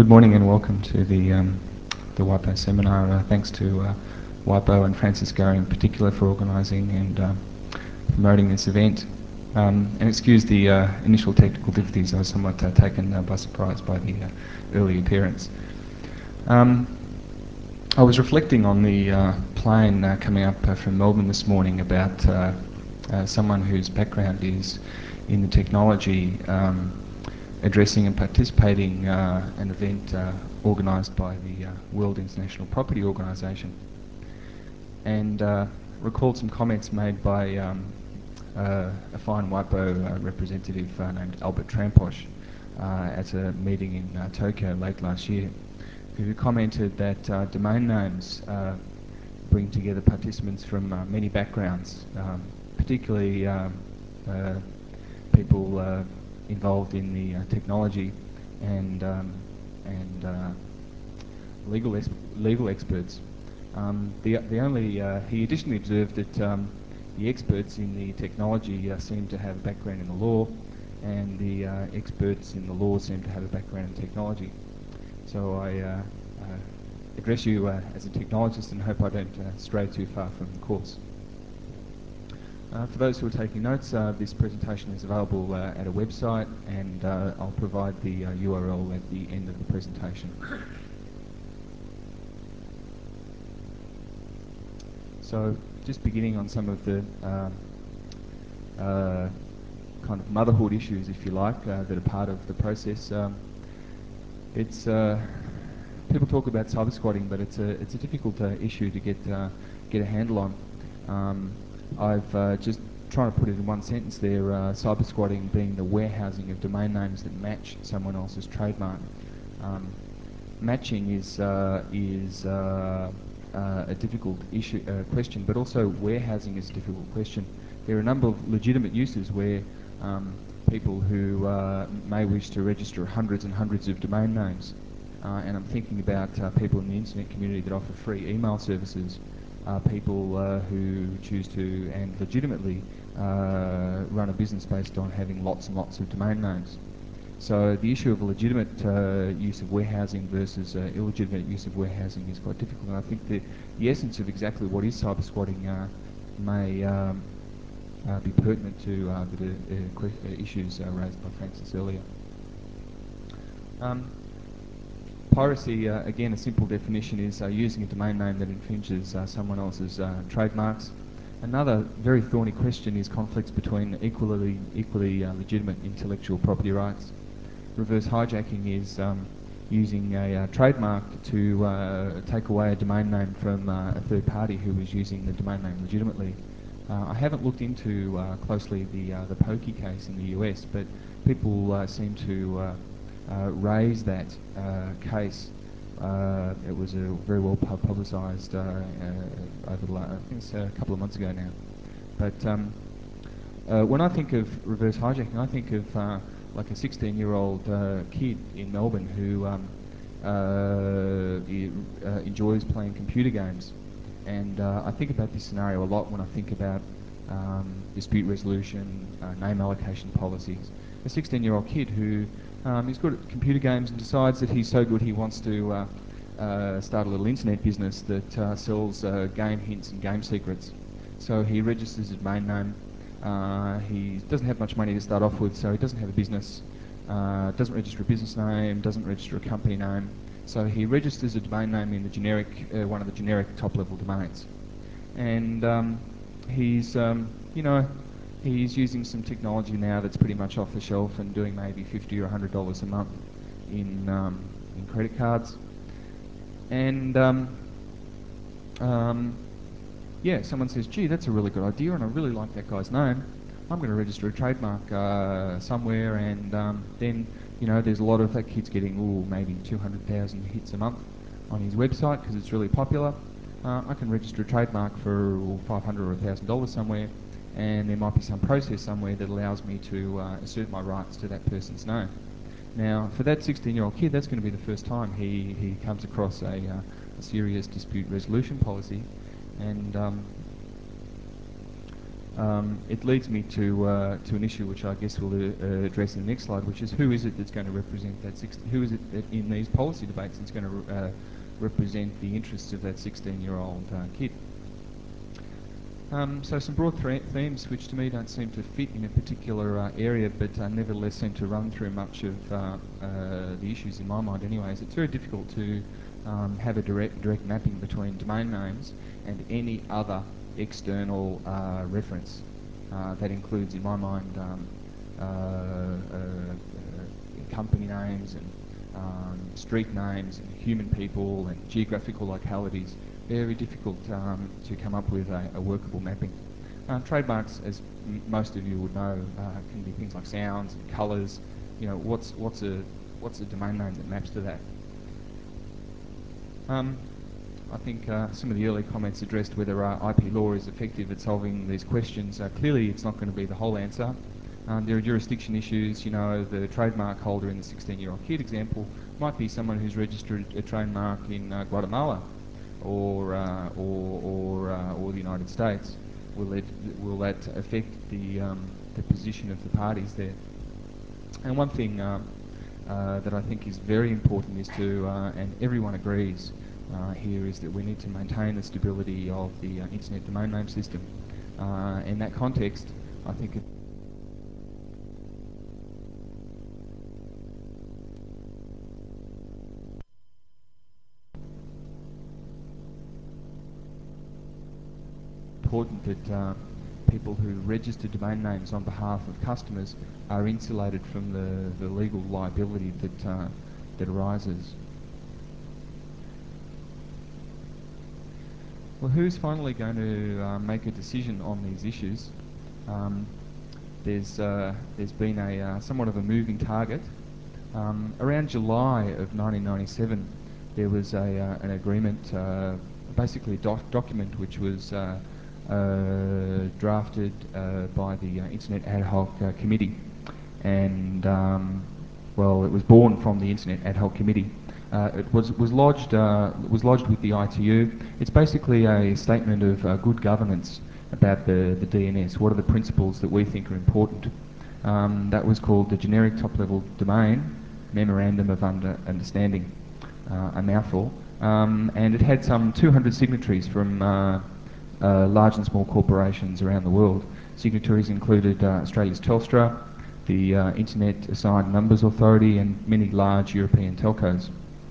good morning and welcome to the um, the WIPO seminar. Uh, thanks to uh, WIPO and Francis Gurry in particular for organising and uh, promoting this event. Um, and excuse the uh, initial technical difficulties, I was somewhat uh, taken uh, by surprise by the uh, early appearance. Um, I was reflecting on the uh, plane uh, coming up uh, from Melbourne this morning about uh, uh, someone whose background is in the technology, um, addressing and participating uh, an event uh, organised by the uh, World International Property Organisation, and uh, recalled some comments made by um, uh, a fine WIPO uh, representative uh, named Albert Tramposh uh, at a meeting in uh, Tokyo late last year, who commented that uh, domain names uh, bring together participants from uh, many backgrounds, um, particularly um, uh, people uh, involved in the uh, technology and um, and uh, legal legal experts. Um, the the only uh, he additionally observed that um, the experts in the technology uh, seem to have a background in the law, and the uh, experts in the law seem to have a background in technology. So I uh, uh, address you uh, as a technologist and hope I don't uh, stray too far from the course. Uh, for those who are taking notes, uh, this presentation is available uh, at a website, and uh, I'll provide the uh, U R L at the end of the presentation. So just beginning on some of the um, uh, kind of motherhood issues, if you like, uh, that are part of the process. Um, it's uh, people talk about cyber squatting, but it's a it's a difficult uh, issue to get uh, get a handle on. Um, I've uh, just trying to put it in one sentence there. Uh, cyber squatting being the warehousing of domain names that match someone else's trademark. Um, matching is uh, is uh, uh, a difficult issue uh, question, but also warehousing is a difficult question. There are a number of legitimate uses where um, people who uh, may wish to register hundreds and hundreds of domain names, uh, and I'm thinking about uh, people in the internet community that offer free email services, uh, people uh, who choose to and legitimately uh, run a business based on having lots and lots of domain names. So the issue of a legitimate uh, use of warehousing versus uh, illegitimate use of warehousing is quite difficult, and I think the, the essence of exactly what is cyber squatting uh, may um, uh, be pertinent to uh, the uh, uh, issues uh, raised by Francis earlier. Um, piracy, uh, again, a simple definition is uh, using a domain name that infringes uh, someone else's uh, trademarks. Another very thorny question is conflicts between equally, equally uh, legitimate intellectual property rights. Reverse hijacking is um, using a uh, trademark to uh, take away a domain name from uh, a third party who is using the domain name legitimately. Uh, I haven't looked into uh, closely the uh, the Pokey case in the U S, but people uh, seem to uh, uh, raise that uh, case. Uh, it was a very well publicised uh, uh, over the last, I think it's a couple of months ago now. But um, uh, when I think of reverse hijacking, I think of uh, like a sixteen-year-old uh, kid in Melbourne who um, uh, he, uh, enjoys playing computer games. And uh, I think about this scenario a lot when I think about um, dispute resolution, uh, name allocation policies. A sixteen-year-old kid who um, is good at computer games and decides that he's so good he wants to uh, uh, start a little internet business that uh, sells uh, game hints and game secrets. So he registers a domain name. Uh, he doesn't have much money to start off with, so he doesn't have a business, uh, doesn't register a business name, doesn't register a company name. So he registers a domain name in the generic, uh, one of the generic top-level domains. And um, he's, um, you know, he's using some technology now that's pretty much off the shelf and doing maybe fifty or one hundred dollars a month in, um, in credit cards. And um, um, yeah, someone says, gee, that's a really good idea and I really like that guy's name. I'm going to register a trademark uh, somewhere, and um, then, you know, there's a lot of that kid's getting, ooh, maybe two hundred thousand hits a month on his website because it's really popular. Uh, I can register a trademark for ooh, five hundred dollars or one thousand dollars somewhere, and there might be some process somewhere that allows me to uh, assert my rights to that person's name. Now, for that sixteen-year-old kid, that's going to be the first time he, he comes across a, uh, a serious dispute resolution policy. And um, Um, it leads me to uh, to an issue which I guess we'll uh, address in the next slide, which is who is it that's going to represent that sixteen, who is it that in these policy debates that's going to uh, represent the interests of that sixteen-year-old uh, kid. Um, so some broad th themes which to me don't seem to fit in a particular uh, area, but uh, nevertheless seem to run through much of uh, uh, the issues in my mind anyways. It's very difficult to um, have a direct, direct mapping between domain names and any other external uh, reference. Uh, that includes, in my mind, um, uh, uh, uh, company names and um, street names and human people and geographical localities. Very difficult um, to come up with a, a workable mapping. Uh, trademarks, as m most of you would know, uh, can be things like sounds and colours. You know, what's what's a what's a domain name that maps to that? Um, I think uh, some of the early comments addressed whether uh, I P law is effective at solving these questions. Uh, clearly, it's not going to be the whole answer. Um, there are jurisdiction issues. You know, the trademark holder in the sixteen-year-old kid example might be someone who's registered a trademark in uh, Guatemala or uh, or or, uh, or the United States. Will that will that affect the um, the position of the parties there? And one thing um, uh, that I think is very important is to, uh, and everyone agrees uh, here, is that we need to maintain the stability of the uh, internet domain name system. Uh, in that context, I think it important that uh, people who register domain names on behalf of customers are insulated from the, the legal liability that, uh, that arises. Well, who's finally going to uh, make a decision on these issues? Um, there's, uh, there's been a uh, somewhat of a moving target. Um, around July of nineteen ninety-seven, there was a, uh, an agreement, uh, basically a doc document which was uh, uh, drafted uh, by the uh, Internet Ad Hoc uh, Committee, and um, well, it was born from the Internet Ad Hoc Committee. Uh, it was was lodged uh, was lodged with the I T U. It's basically a statement of uh, good governance about the the D N S. What are the principles that we think are important? Um, that was called the Generic Top-Level Domain Memorandum of Under Understanding, uh, a mouthful, um, and it had some two hundred signatories from uh, uh, large and small corporations around the world. Signatories included uh, Australia's Telstra, the uh, Internet Assigned Numbers Authority, and many large European telcos.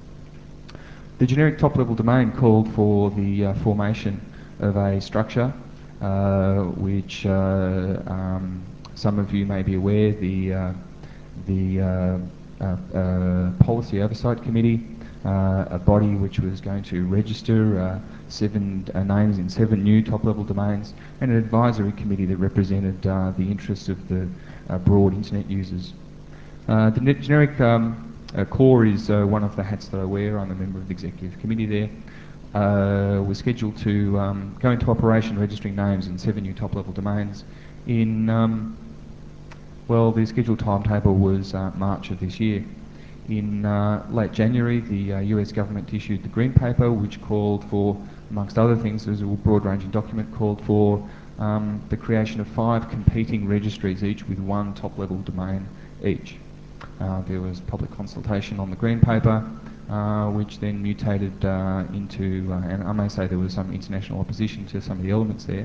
The generic top-level domain called for the uh, formation of a structure uh, which uh, um, some of you may be aware, the, uh, the uh, uh, uh, Policy Oversight Committee, uh, a body which was going to register uh, seven uh, names in seven new top-level domains, and an advisory committee that represented uh, the interests of the uh, broad internet users. Uh, the net generic um, uh, core is uh, one of the hats that I wear. I'm a member of the executive committee there. Uh, we're scheduled to um, go into operation registering names in seven new top-level domains. In um, well, the scheduled timetable was uh, March of this year. In uh, late January, the uh, U S government issued the Green Paper, which called for, amongst other things, there was a broad-ranging document, called for um, the creation of five competing registries, each with one top-level domain each. Uh, there was public consultation on the Green Paper, uh, which then mutated uh, into, uh, and I may say there was some international opposition to some of the elements there.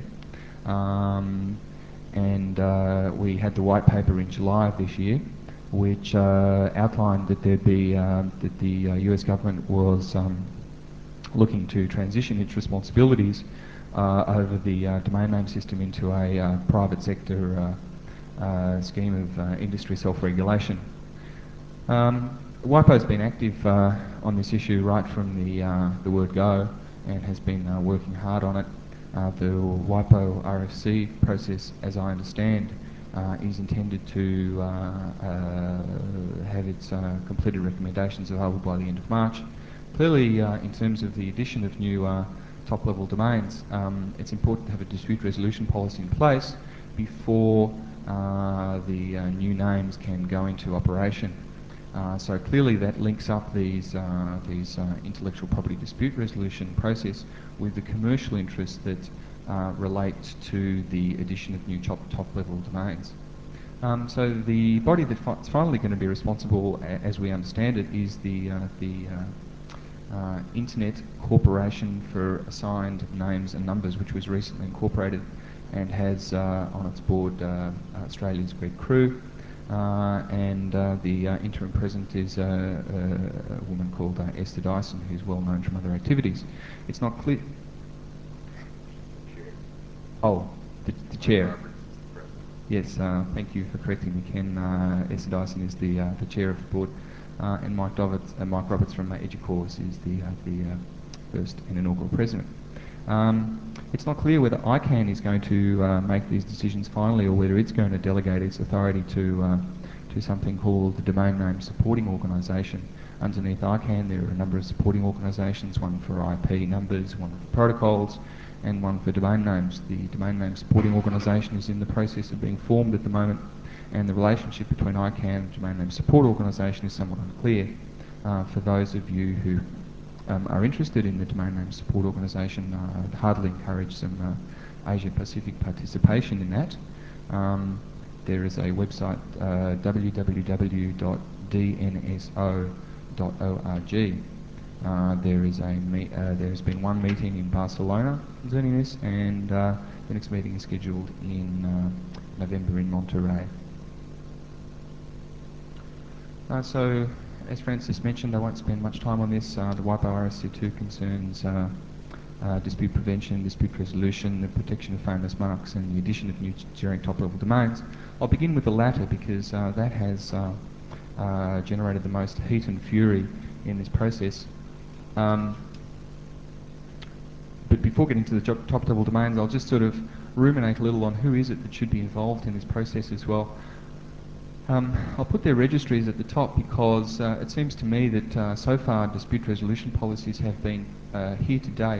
Um, and uh, we had the White Paper in July of this year, which uh, outlined that there'd be, um, that the uh, U S government was um, looking to transition its responsibilities uh, over the uh, domain name system into a uh, private sector uh, uh, scheme of uh, industry self-regulation. Um, WIPO's been active uh, on this issue right from the, uh, the word go, and has been uh, working hard on it. Uh, the WIPO R F C process, as I understand, uh, is intended to uh, uh, have its uh, completed recommendations available by the end of March. Clearly, uh, in terms of the addition of new uh, top-level domains, um, it's important to have a dispute resolution policy in place before uh, the uh, new names can go into operation. Uh, so clearly that links up these, uh, these uh, intellectual property dispute resolution process with the commercial interest that uh, relate to the addition of new top, top-level domains. Um, so the body that's fi finally going to be responsible, a as we understand it, is the, uh, the uh, uh, Internet Corporation for Assigned Names and Numbers, which was recently incorporated and has uh, on its board uh, Australia's Greg Crew, uh, and uh, the uh, interim president is uh, a, a woman called uh, Esther Dyson, who's well known from other activities. It's not clear. Oh, the, the chair. Yes, uh, thank you for correcting me, Ken. Uh, Esther Dyson is the uh, the chair of the board, uh, and Mike Roberts, uh, Mike Roberts from uh, EduCourse is the uh, the uh, first and inaugural president. Um, it's not clear whether I CANN is going to uh, make these decisions finally, or whether it's going to delegate its authority to uh, to something called the Domain Name Supporting Organisation. Underneath I CANN, there are a number of supporting organisations, one for I P numbers, one for protocols, and one for domain names. The Domain Name Supporting Organisation is in the process of being formed at the moment, and the relationship between I CANN and the Domain Name Support Organisation is somewhat unclear. Uh, for those of you who um, are interested in the Domain Name Support Organisation, uh, I'd heartily encourage some uh, Asia Pacific participation in that. Um, there is a website, uh, w w w dot d n s o dot org. Uh, there is a me uh, there has been one meeting in Barcelona concerning this, and uh, the next meeting is scheduled in uh, November in Monterrey. Uh, so, as Francis mentioned, I won't spend much time on this. Uh, the WIPO R S C two concerns uh, uh, dispute prevention, dispute resolution, the protection of famous marks, and the addition of new generic top-level domains. I'll begin with the latter because uh, that has uh, uh, generated the most heat and fury in this process. Um, but before getting to the top-level domains, I'll just sort of ruminate a little on who is it that should be involved in this process as well. Um, I'll put their registries at the top because uh, it seems to me that uh, so far dispute resolution policies have been uh, here to date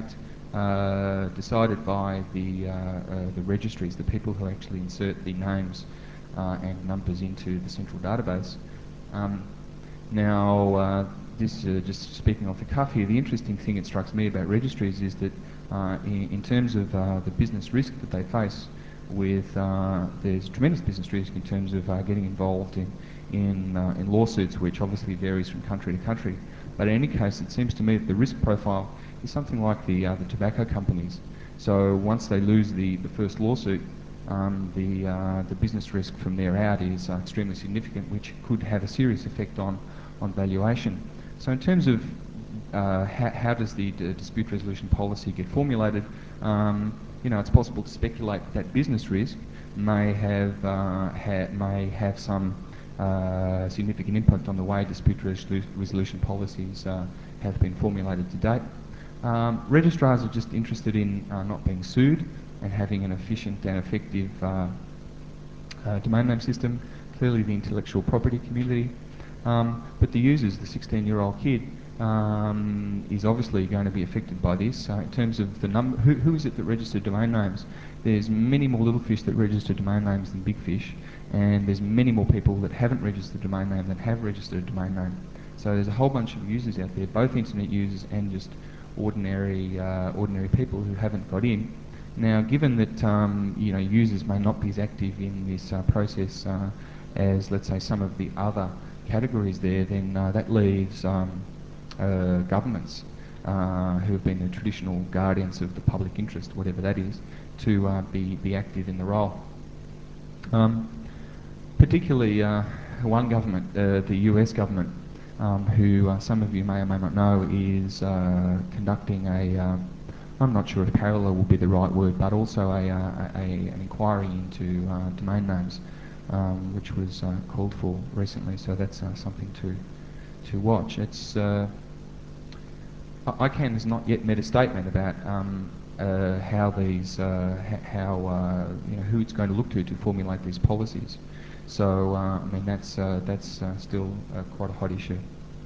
uh, decided by the, uh, uh, the registries, the people who actually insert the names uh, and numbers into the central database. Um, now, uh, this uh, just speaking off the cuff here, the interesting thing that strikes me about registries is that uh, in, in terms of uh, the business risk that they face, with uh, there's tremendous business risk in terms of uh, getting involved in in, uh, in lawsuits, which obviously varies from country to country. But in any case, it seems to me that the risk profile is something like the uh, the tobacco companies. So once they lose the the first lawsuit, um, the uh, the business risk from there out is uh, extremely significant, which could have a serious effect on on valuation. So in terms of uh, how, how does the d dispute resolution policy get formulated? Um, You know, it's possible to speculate that, that business risk may have uh, ha may have some uh, significant impact on the way dispute resolu resolution policies uh, have been formulated to date. Um, registrars are just interested in uh, not being sued and having an efficient and effective uh, uh, domain name system. Clearly, the intellectual property community, um, but the users, the sixteen-year-old kid, Um, is obviously going to be affected by this. Uh, in terms of the number, who, who is it that registered domain names? There's many more little fish that register domain names than big fish, and there's many more people that haven't registered a domain name than have registered a domain name. So there's a whole bunch of users out there, both internet users and just ordinary uh, ordinary people who haven't got in. Now, given that um, you know users may not be as active in this uh, process uh, as, let's say, some of the other categories there, then uh, that leaves um, Uh, governments uh, who have been the traditional guardians of the public interest, whatever that is, to uh, be, be active in the role. Um, particularly uh, one government, uh, the U S government, um, who uh, some of you may or may not know is uh, conducting a, uh, I'm not sure if parallel will be the right word, but also a, uh, a, an inquiry into uh, domain names, um, which was uh, called for recently, so that's uh, something to, to watch. It's uh, I CANN has not yet made a statement about um, uh, how these, uh, how uh, you know, who it's going to look to to formulate these policies. So uh, I mean that's uh, that's uh, still uh, quite a hot issue.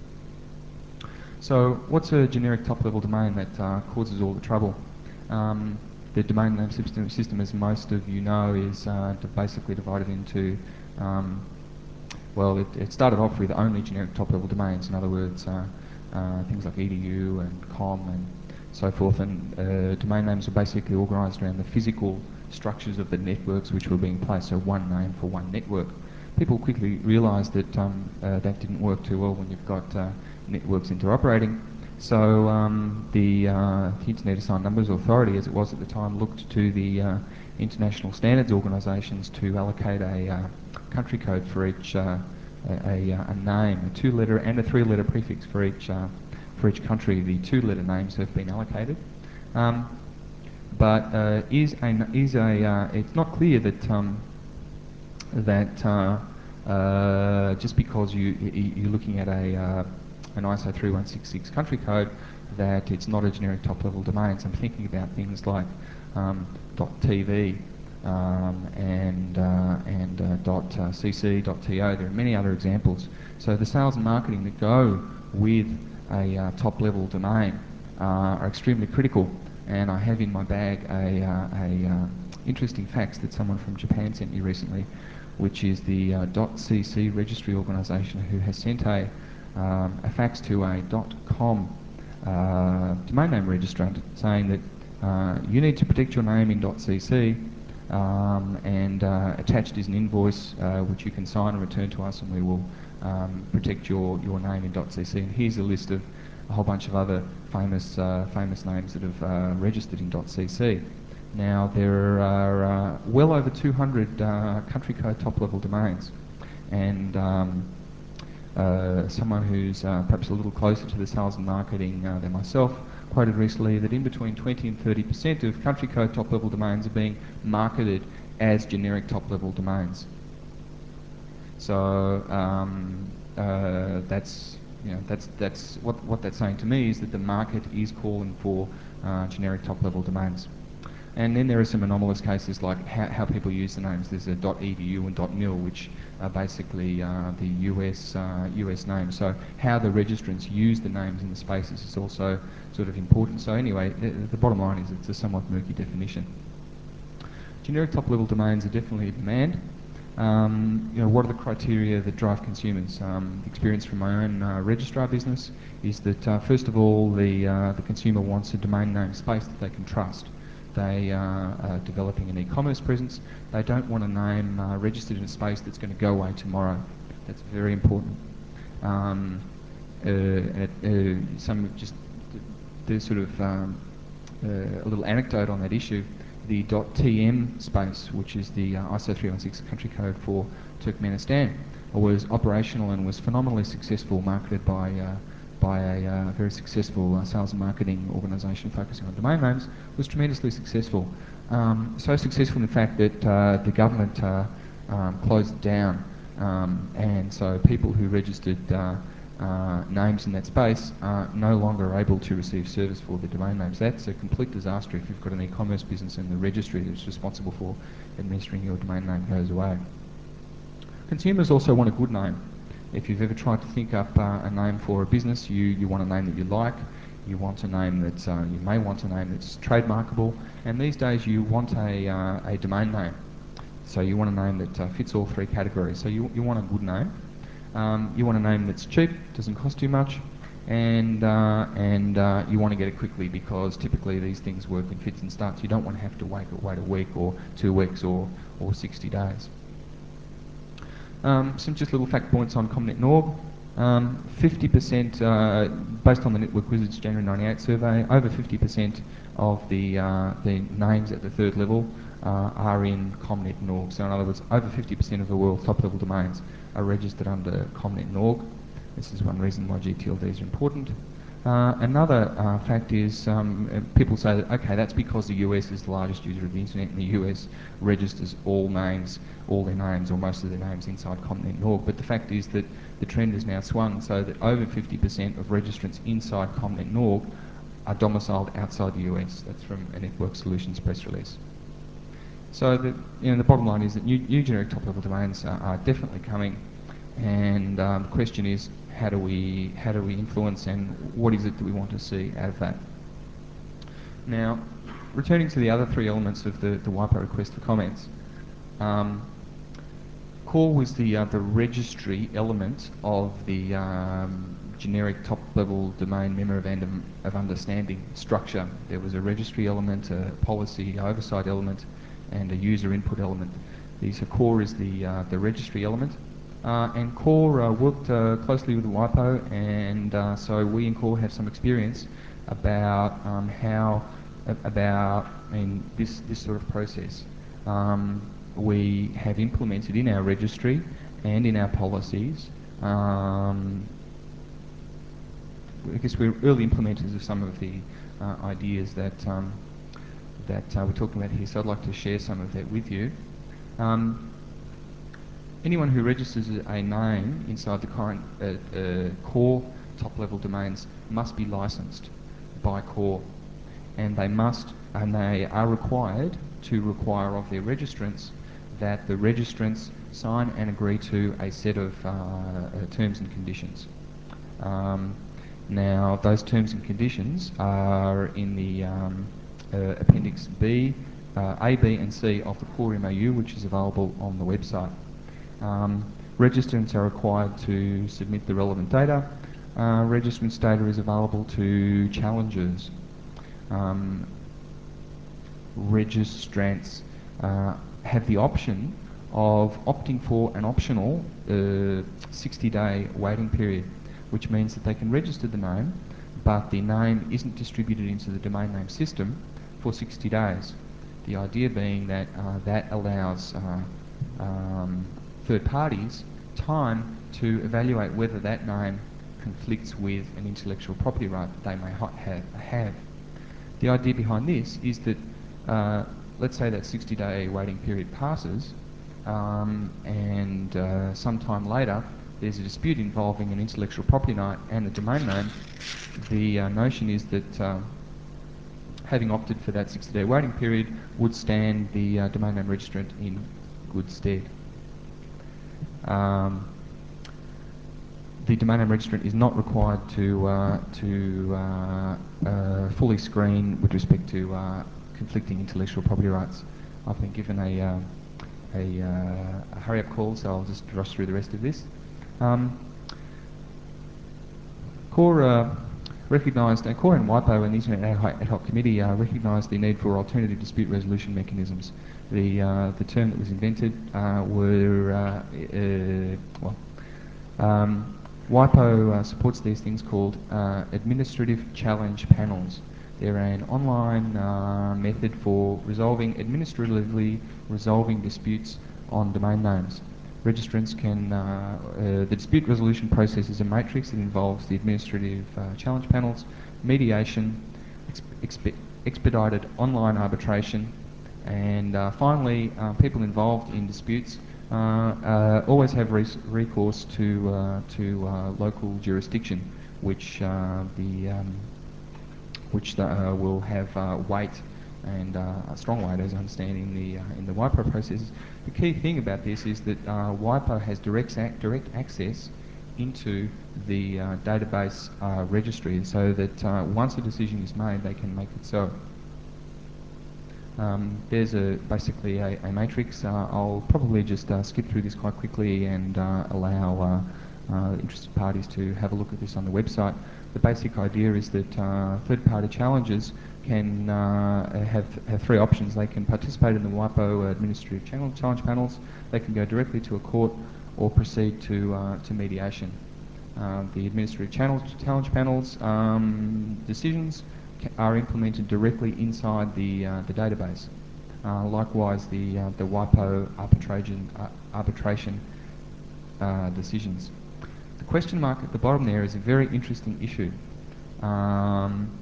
So what's a generic top-level domain that uh, causes all the trouble? Um, the domain name system, system, as most of you know, is uh, basically divided into um, well, it, it started off with only generic top-level domains. In other words, uh, uh, things like edu and com and so forth, and uh, domain names were basically organised around the physical structures of the networks which were being placed, so one name for one network. People quickly realised that um, uh, that didn't work too well when you've got uh, networks interoperating. So um, the, uh, the Internet Assigned Numbers Authority, as it was at the time, looked to the uh, international standards organisations to allocate a uh, country code for each uh, a, a, a name, a two-letter and a three-letter prefix for each uh, for each country. The two-letter names have been allocated, um, but uh, is a is a uh, it's not clear that um, that uh, uh, just because you, you you're looking at a uh, an I S O three one six six country code, that it's not a generic top-level domain. So I'm thinking about things like um, .tv um, and uh, and uh, .cc, .to. There are many other examples. So the sales and marketing that go with a uh, top-level domain uh, are extremely critical. And I have in my bag a, uh, a uh, interesting fax that someone from Japan sent me recently, which is the uh, .cc registry organisation, who has sent a Um, a fax to a .com uh, domain name registrant saying that uh, you need to protect your name in .cc, um, and uh, attached is an invoice uh, which you can sign and return to us, and we will um, protect your, your name in .cc. And here's a list of a whole bunch of other famous uh, famous names that have uh, registered in .cc. Now there are uh, well over two hundred uh, country code top-level domains, and um, Uh, someone who's uh, perhaps a little closer to the sales and marketing uh, than myself quoted recently that in between twenty and thirty percent of country code top-level domains are being marketed as generic top-level domains. So um, uh, that's you know that's that's what what that's saying to me is that the market is calling for uh, generic top-level domains. And then there are some anomalous cases like how, how people use the names. There's a .edu and .mil, which are basically uh, the U S uh, U S names. So how the registrants use the names in the spaces is also sort of important. So anyway, the, the bottom line is it's a somewhat murky definition. Generic top-level domains are definitely in demand. Um, you know, what are the criteria that drive consumers? Um, experience from my own uh, registrar business is that uh, first of all, the uh, the consumer wants a domain name space that they can trust. They uh, are developing an e-commerce presence. They don't want a name uh, registered in a space that's going to go away tomorrow. That's very important. Um, uh, at, uh, some just there's sort of um, uh, a little anecdote on that issue. The .tm space, which is the uh, I S O three one six country code for Turkmenistan, was operational and was phenomenally successful, marketed by uh, by a uh, very successful uh, sales and marketing organisation focusing on domain names, was tremendously successful. Um, so successful in fact that uh, the government uh, um, closed it down, um, and so people who registered uh, uh, names in that space are no longer able to receive service for the domain names. That's a complete disaster if you've got an e-commerce business and the registry that's responsible for administering your domain name goes away. Consumers also want a good name. If you've ever tried to think up uh, a name for a business, you, you want a name that you like, you want a name that's, uh, you may want a name that's trademarkable, and these days you want a, uh, a domain name. So you want a name that uh, fits all three categories. So you, you want a good name, um, you want a name that's cheap, doesn't cost too much, and, uh, and uh, you want to get it quickly because typically these things work in fits and starts. You don't want to have to wait, wait a week or two weeks or, or sixty days. Um, some just little fact points on ComNet dot org. Um, fifty percent, uh, based on the Network Wizards January ninety-eight survey, over fifty percent of the uh, the names at the third level uh, are in ComNet dot org. So in other words, over fifty percent of the world's top-level domains are registered under ComNet dot org. This is one reason why G T L Ds are important. Uh, another uh, fact is um, people say that, okay, that's because the U S is the largest user of the internet and the U S registers all names, all their names or most of their names inside ComNet dot org. But the fact is that the trend has now swung so that over fifty percent of registrants inside ComNet dot org are domiciled outside the U S. That's from a Network Solutions press release. So the, you know, the bottom line is that new, new generic top-level domains are, are definitely coming, and um, the question is, how do we how do we influence, and what is it that we want to see out of that? Now, returning to the other three elements of the, the WIPO request for comments, um, core was the uh, the registry element of the um, generic top-level domain memorandum of understanding structure. There was a registry element, a policy oversight element, and a user input element. The so core is the uh, the registry element, uh, and core uh, worked uh, closely with WIPO, and uh, so we in core have some experience about um, how about I mean this this sort of process. Um, we have implemented in our registry and in our policies. Um, I guess we're early implementers of some of the uh, ideas that um, that uh, we're talking about here, so I'd like to share some of that with you. Um, anyone who registers a name inside the current uh, uh, core top-level domains must be licensed by core, and they must and they are required to require of their registrants that the registrants sign and agree to a set of uh, uh, terms and conditions. Um, now, those terms and conditions are in the um, uh, Appendix B, uh, A, B and C of the core M O U, which is available on the website. Um, registrants are required to submit the relevant data. Uh, registrants' data is available to challengers. Um, registrants uh, have the option of opting for an optional sixty day uh, waiting period, which means that they can register the name, but the name isn't distributed into the domain name system for sixty days. The idea being that uh, that allows uh, um, third parties time to evaluate whether that name conflicts with an intellectual property right that they may ha have, have. The idea behind this is that uh, let's say that sixty day waiting period passes, um, and uh, sometime later there's a dispute involving an intellectual property right and the domain name. The uh, notion is that uh, having opted for that sixty day waiting period would stand the uh, domain name registrant in good stead. Um, the domain name registrant is not required to uh, to uh, uh, fully screen with respect to uh, conflicting intellectual property rights. I've been given a uh, a, uh, a hurry-up call, so I'll just rush through the rest of this. Um, core uh, recognised, uh, core and WIPO and the Internet Ad Hoc Committee uh, recognised the need for alternative dispute resolution mechanisms. The uh, the term that was invented uh, were uh, uh, well. Um, WIPO uh, supports these things called uh, administrative challenge panels. They're an online uh, method for resolving, administratively resolving disputes on domain names. Registrants can, uh, uh, the dispute resolution process is a matrix that involves the administrative uh, challenge panels, mediation, exp expedited online arbitration, and uh, finally, uh, people involved in disputes uh, uh, always have recourse to uh, to uh, local jurisdiction, which uh, the um, which the, uh, will have uh, weight and uh, a strong weight, as I understand, in the uh, in the WIPO processes. The key thing about this is that uh, WIPO has direct ac direct access into the uh, database uh, registry, so that uh, once a decision is made, they can make it so. Um, there's a basically a, a matrix. Uh, I'll probably just uh, skip through this quite quickly and uh, allow uh, uh, interested parties to have a look at this on the website. The basic idea is that uh, third-party challengers can uh, have, have three options. They can participate in the WIPO administrative challenge, challenge panels, they can go directly to a court, or proceed to, uh, to mediation. Uh, the administrative challenge, challenge panels um, decisions are implemented directly inside the uh, the database. Uh, likewise, the uh, the WIPO arbitration uh, arbitration uh, decisions. The question mark at the bottom there is a very interesting issue, um,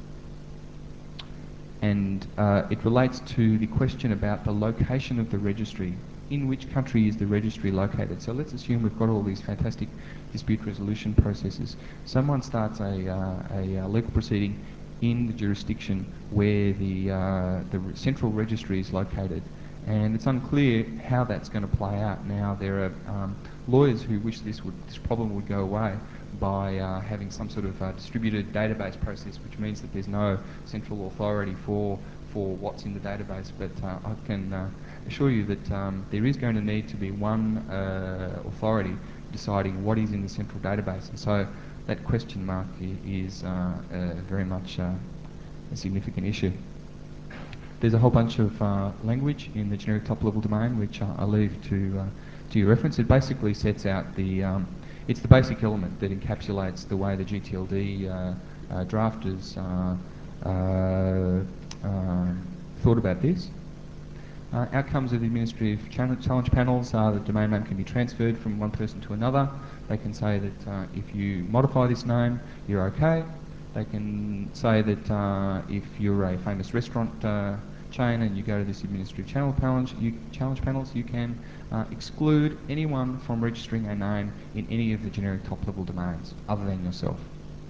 and uh, it relates to the question about the location of the registry. In which country is the registry located? So let's assume we've got all these fantastic dispute resolution processes. Someone starts a, uh, a legal proceeding in the jurisdiction where the, uh, the central registry is located, and it's unclear how that's going to play out. Now, there are um, lawyers who wish this, would, this problem would go away by uh, having some sort of uh, distributed database process, which means that there's no central authority for, for what's in the database, but uh, I can uh, assure you that um, there is going to need to be one uh, authority deciding what is in the central database. And so that question mark i- is uh, uh, very much uh, a significant issue. There's a whole bunch of uh, language in the generic top-level domain which uh, I leave to uh, to your reference. It basically sets out the um, it's the basic element that encapsulates the way the G T L D uh, uh, drafters uh, uh, uh, thought about this. Uh, outcomes of the administrative challenge, challenge panels are that domain name can be transferred from one person to another. They can say that uh, if you modify this name, you're okay. They can say that uh, if you're a famous restaurant uh, chain and you go to this administrative channel challenge, you, challenge panels, you can uh, exclude anyone from registering a name in any of the generic top-level domains other than yourself.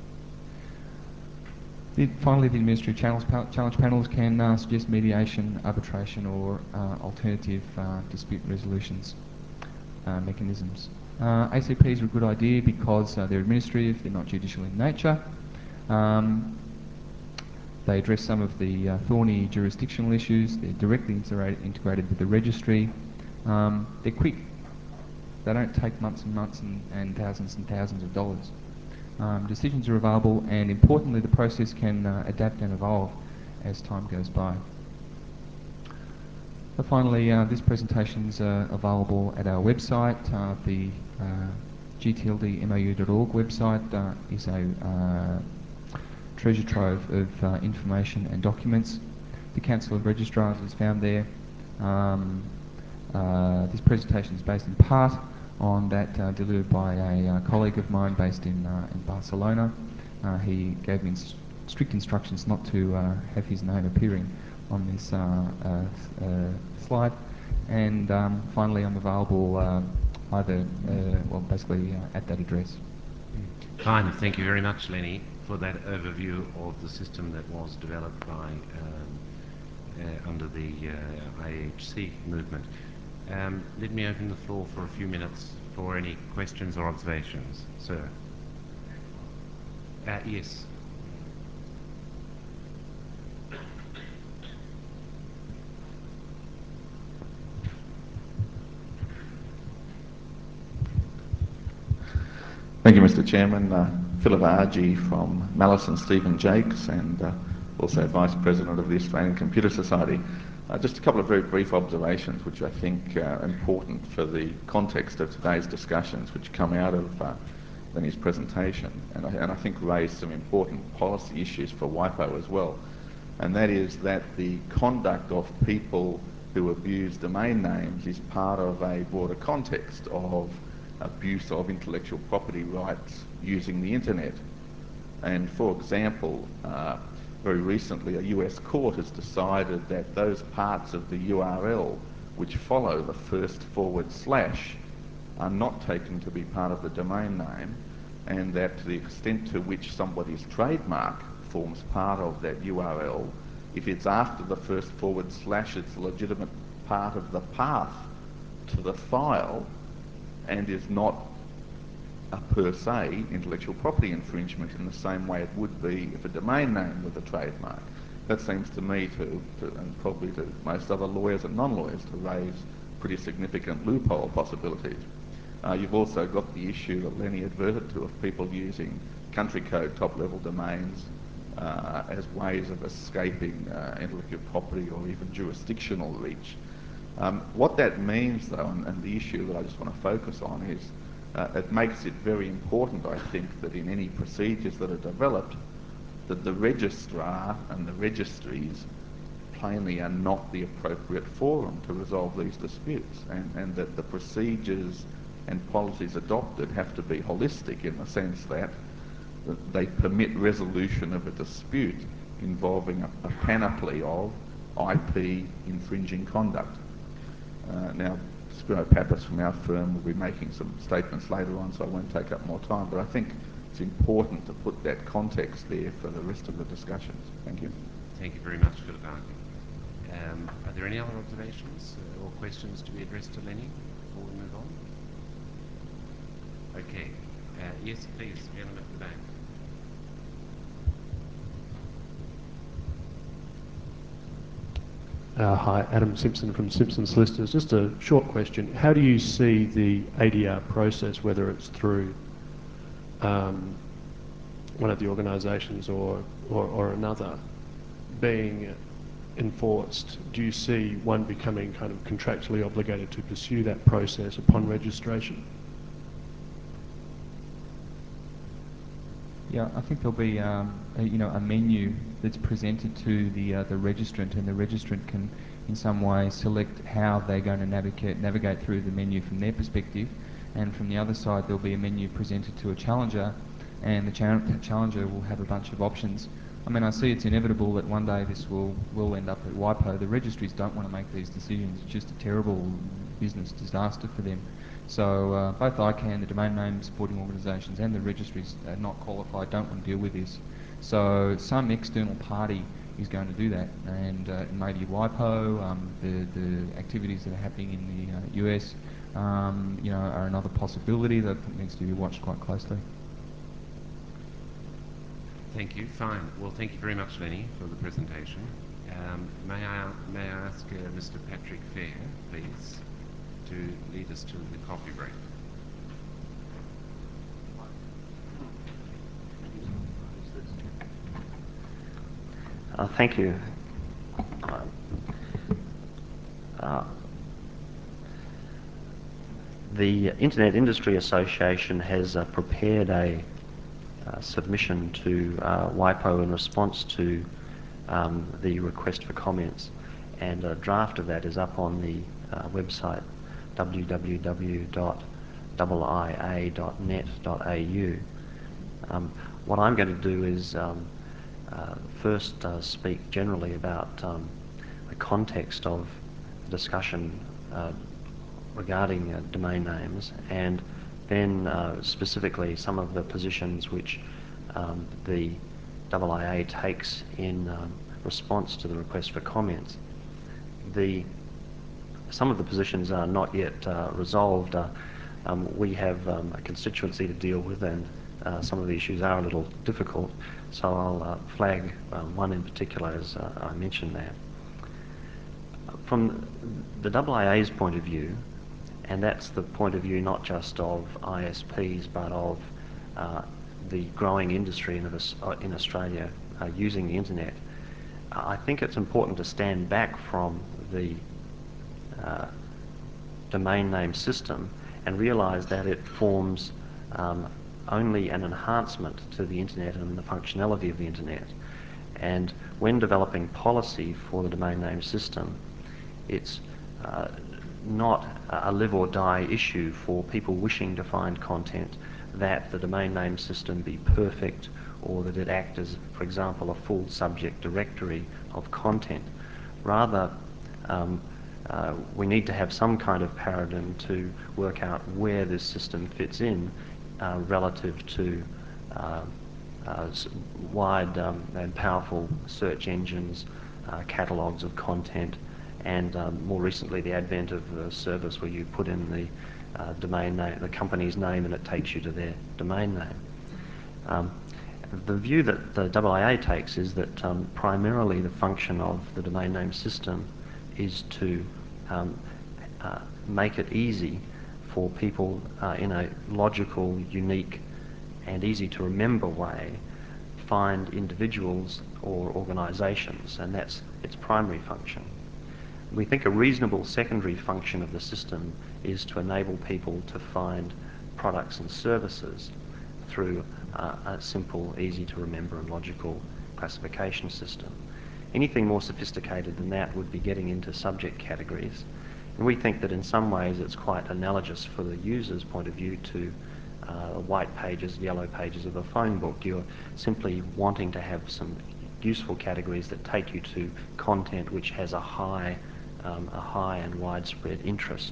The, finally, the administrative challenge, pa challenge panels can uh, suggest mediation, arbitration, or uh, alternative uh, dispute resolutions uh, mechanisms. Uh, A C Ps are a good idea because uh, they're administrative, they're not judicial in nature. Um, they address some of the uh, thorny jurisdictional issues. They're directly integrated with the registry. Um, they're quick. They don't take months and months and, and thousands and thousands of dollars. Um, decisions are available, and importantly, the process can uh, adapt and evolve as time goes by. So finally, uh, this presentation is uh, available at our website. Uh, the uh, G T L D M O U dot org website uh, is a uh, treasure trove of uh, information and documents. The Council of Registrars is found there. Um, uh, this presentation is based in part on that uh, delivered by a uh, colleague of mine based in, uh, in Barcelona. Uh, he gave me ins strict instructions not to uh, have his name appearing on this uh, uh, uh, slide. And um, finally, I'm available uh, either, uh, well, basically uh, at that address. Fine, thank you very much, Lenny, for that overview of the system that was developed by um, uh, under the uh, I H C movement. Um, let me open the floor for a few minutes for any questions or observations. Sir. Uh, yes. Thank you, Mister Chairman. Uh, Philip Argy from Malice and Stephen Jakes, and uh, also Vice President of the Australian Computer Society. Uh, just a couple of very brief observations which I think are important for the context of today's discussions, which come out of uh, Lenny's presentation, and I, and I think raise some important policy issues for WIPO as well. And that is that the conduct of people who abuse domain names is part of a broader context of abuse of intellectual property rights using the internet. And for example, uh, very recently a U S court has decided that those parts of the U R L which follow the first forward slash are not taken to be part of the domain name, and that to the extent to which somebody's trademark forms part of that U R L, if it's after the first forward slash, it's a legitimate part of the path to the file and is not a per se intellectual property infringement in the same way it would be if a domain name were the trademark. That seems to me to, to and probably to most other lawyers and non-lawyers, to raise pretty significant loophole possibilities. Uh, you've also got the issue that Lenny adverted to of people using country code top-level domains uh, as ways of escaping uh, intellectual property or even jurisdictional reach. Um, what that means, though, and, and the issue that I just want to focus on is uh, it makes it very important, I think, that in any procedures that are developed, that the registrar and the registries plainly are not the appropriate forum to resolve these disputes, and, and that the procedures and policies adopted have to be holistic in the sense that, that they permit resolution of a dispute involving a, a panoply of I P infringing conduct. Uh, now, Spiro Pappas from our firm will be making some statements later on, so I won't take up more time, but I think it's important to put that context there for the rest of the discussions. Thank you. Thank you very much, Philip Argy. Um, are there any other observations uh, or questions to be addressed to Lenny before we move on? Okay. Uh, yes, please, gentleman at the back. Uh, hi, Adam Simpson from Simpson Solicitors. Just a short question. How do you see the A D R process, whether it's through um, one of the organisations or, or, or another being enforced, do you see one becoming kind of contractually obligated to pursue that process upon registration? Yeah, I think there'll be um, a, you know, a menu that's presented to the uh, the registrant, and the registrant can, in some way, select how they're going to navigate navigate through the menu from their perspective. And from the other side, there'll be a menu presented to a challenger, and the cha challenger will have a bunch of options. I mean, I see it's inevitable that one day this will will end up at WIPO. The registries don't want to make these decisions. It's just a terrible business disaster for them. So uh, both I CANN, the domain name supporting organisations, and the registries are not qualified, don't want to deal with this. So some external party is going to do that, and uh, maybe WIPO, um, the, the activities that are happening in the uh, U S, um, you know, are another possibility that needs to be watched quite closely. Thank you. Fine. Well, thank you very much, Lenny, for the presentation. Um, may I may I ask uh, Mister Patrick Fair, please, to lead us to the coffee break? Uh, thank you. Uh, uh, the Internet Industry Association has uh, prepared a uh, submission to uh, WIPO in response to um, the request for comments, and a draft of that is up on the uh, website w w w dot i i a dot net dot a u. Um, what I'm going to do is um, uh, first uh, speak generally about um, the context of the discussion uh, regarding uh, domain names, and then uh, specifically some of the positions which um, the I I A takes in um, response to the request for comments. The Some of the positions are not yet uh, resolved. Uh, um, we have um, a constituency to deal with, and uh, some of the issues are a little difficult, so I'll uh, flag uh, one in particular as uh, I mentioned that. From the I I A's point of view, and that's the point of view not just of I S Ps but of uh, the growing industry in, in Australia uh, using the internet, I think it's important to stand back from the uh, domain name system and realise that it forms um, only an enhancement to the internet and the functionality of the internet. And when developing policy for the domain name system, it's uh, not a live or die issue for people wishing to find content that the domain name system be perfect, or that it act as, for example, a full subject directory of content. Rather, um, uh, we need to have some kind of paradigm to work out where this system fits in uh, relative to uh, uh, wide um, and powerful search engines, uh, catalogues of content, and um, more recently the advent of the service where you put in the uh, domain name, the company's name, and it takes you to their domain name. Um, the view that the I I A takes is that um, primarily the function of the domain name system is to um, uh, make it easy for people uh, in a logical, unique, and easy to remember way find individuals or organisations, and that's its primary function. We think a reasonable secondary function of the system is to enable people to find products and services through uh, a simple, easy to remember and logical classification system. Anything more sophisticated than that would be getting into subject categories, and we think that in some ways it's quite analogous for the user's point of view to uh, white pages, yellow pages of a phone book. You're simply wanting to have some useful categories that take you to content which has a high Um, a high and widespread interest.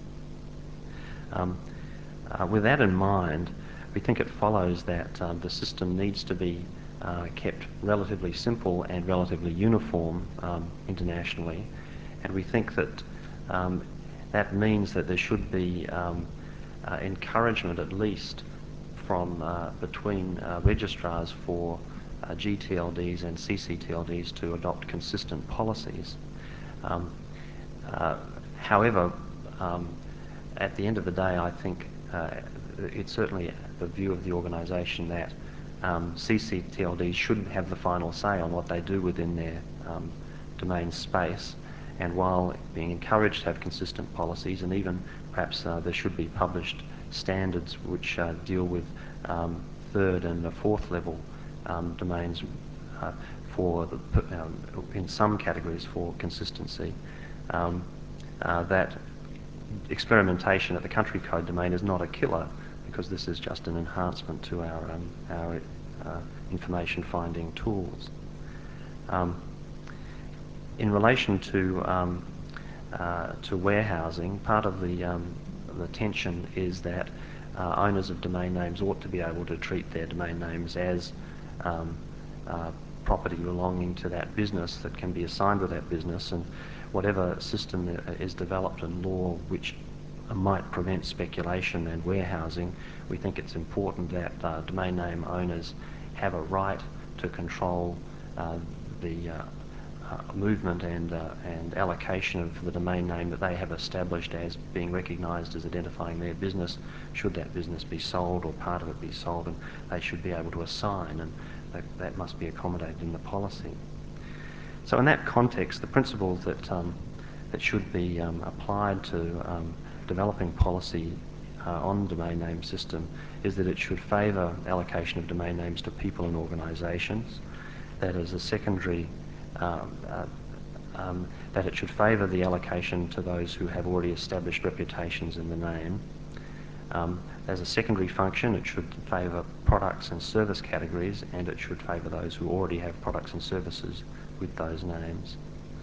Um, uh, with that in mind, we think it follows that um, the system needs to be uh, kept relatively simple and relatively uniform um, internationally, and we think that um, that means that there should be um, uh, encouragement, at least from uh, between uh, registrars for uh, G T L Ds and C C T L Ds to adopt consistent policies. Um, Uh, however, um, at the end of the day, I think uh, it's certainly the view of the organisation that um, C C T L Ds shouldn't have the final say on what they do within their um, domain space. And while being encouraged to have consistent policies, and even perhaps uh, there should be published standards which uh, deal with um, third and fourth level um, domains uh, for the, um, in some categories for consistency, um, uh, that experimentation at the country code domain is not a killer, because this is just an enhancement to our um, our uh, information finding tools. Um, in relation to um, uh, to warehousing, part of the um, the tension is that uh, owners of domain names ought to be able to treat their domain names as um, uh, property belonging to that business that can be assigned to that business, and whatever system is developed in law which might prevent speculation and warehousing, we think it's important that uh, domain name owners have a right to control uh, the uh, uh, movement and, uh, and allocation of the domain name that they have established as being recognised as identifying their business, should that business be sold or part of it be sold, and they should be able to assign, and that, that must be accommodated in the policy. So in that context, the principles that, um, that should be um, applied to um, developing policy uh, on domain name system is that it should favour allocation of domain names to people and organisations. That is a secondary, um, uh, um, that it should favour the allocation to those who have already established reputations in the name. Um, as a secondary function, it should favour products and service categories, and it should favour those who already have products and services with those names.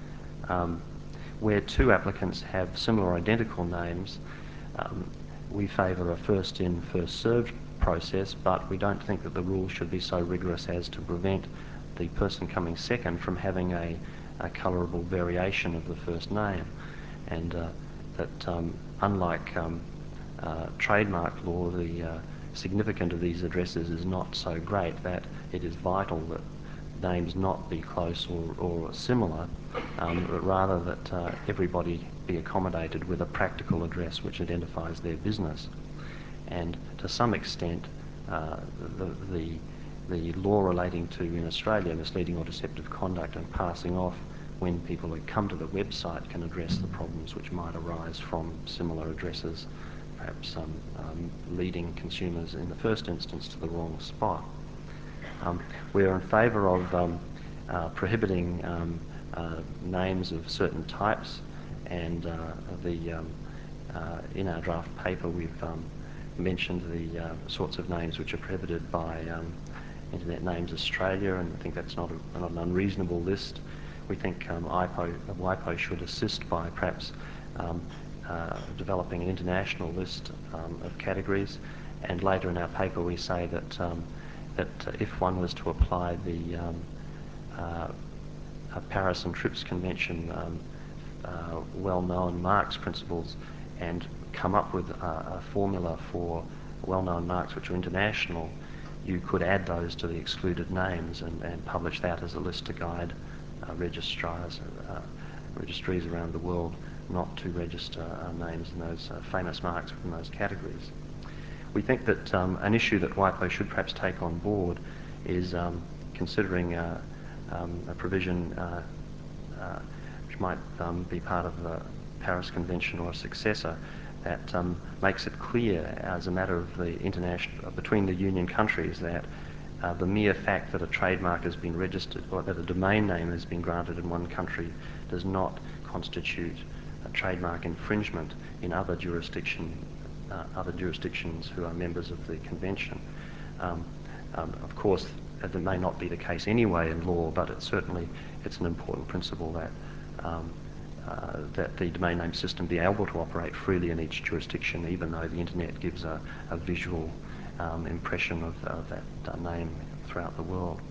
Um, where two applicants have similar identical names, um, we favour a first in, first served process, but we don't think that the rules should be so rigorous as to prevent the person coming second from having a, a colourable variation of the first name. And uh, that um, unlike um, uh, trademark law, the uh, significance of these addresses is not so great, that it is vital that names not be close or, or similar, um, but rather that uh, everybody be accommodated with a practical address which identifies their business. And to some extent, uh, the, the, the law relating to, in Australia, misleading or deceptive conduct and passing off when people who come to the website can address the problems which might arise from similar addresses, perhaps um, um, leading consumers in the first instance to the wrong spot. Um, we're in favour of um, uh, prohibiting um, uh, names of certain types, and uh, the um, uh, in our draft paper we've um, mentioned the uh, sorts of names which are prohibited by um, Internet Names Australia, and I think that's not, a, not an unreasonable list. We think um, I P O, WIPO should assist by perhaps um, uh, developing an international list um, of categories, and later in our paper we say that um, that uh, if one was to apply the um, uh, Paris and TRIPS Convention um, uh, well-known marks principles and come up with a, a formula for well-known marks which are international, you could add those to the excluded names and, and publish that as a list to guide uh, registrars, uh, registries around the world not to register uh, names in those uh, famous marks within those categories. We think that um, an issue that WIPO should perhaps take on board is um, considering uh, um, a provision uh, uh, which might um, be part of the Paris Convention or a successor that um, makes it clear as a matter of the international, uh, between the union countries, that uh, the mere fact that a trademark has been registered or that a domain name has been granted in one country does not constitute a trademark infringement in other jurisdictions. Uh, other jurisdictions who are members of the convention. Um, um, of course, that may not be the case anyway in law, but it's certainly it's an important principle that um, uh, that the domain name system be able to operate freely in each jurisdiction, even though the internet gives a, a visual um, impression of, of that uh, name throughout the world.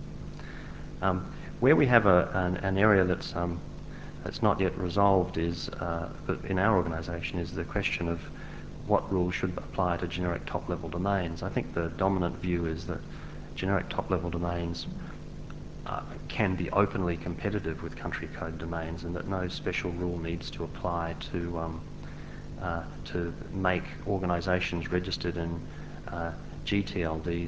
Um, where we have a, an, an area that's um, that's not yet resolved is, uh, in our organisation, is the question of what rules should apply to generic top-level domains. I think the dominant view is that generic top-level domains uh, can be openly competitive with country code domains, and that no special rule needs to apply to um, uh, to make organisations registered in uh, G T L Ds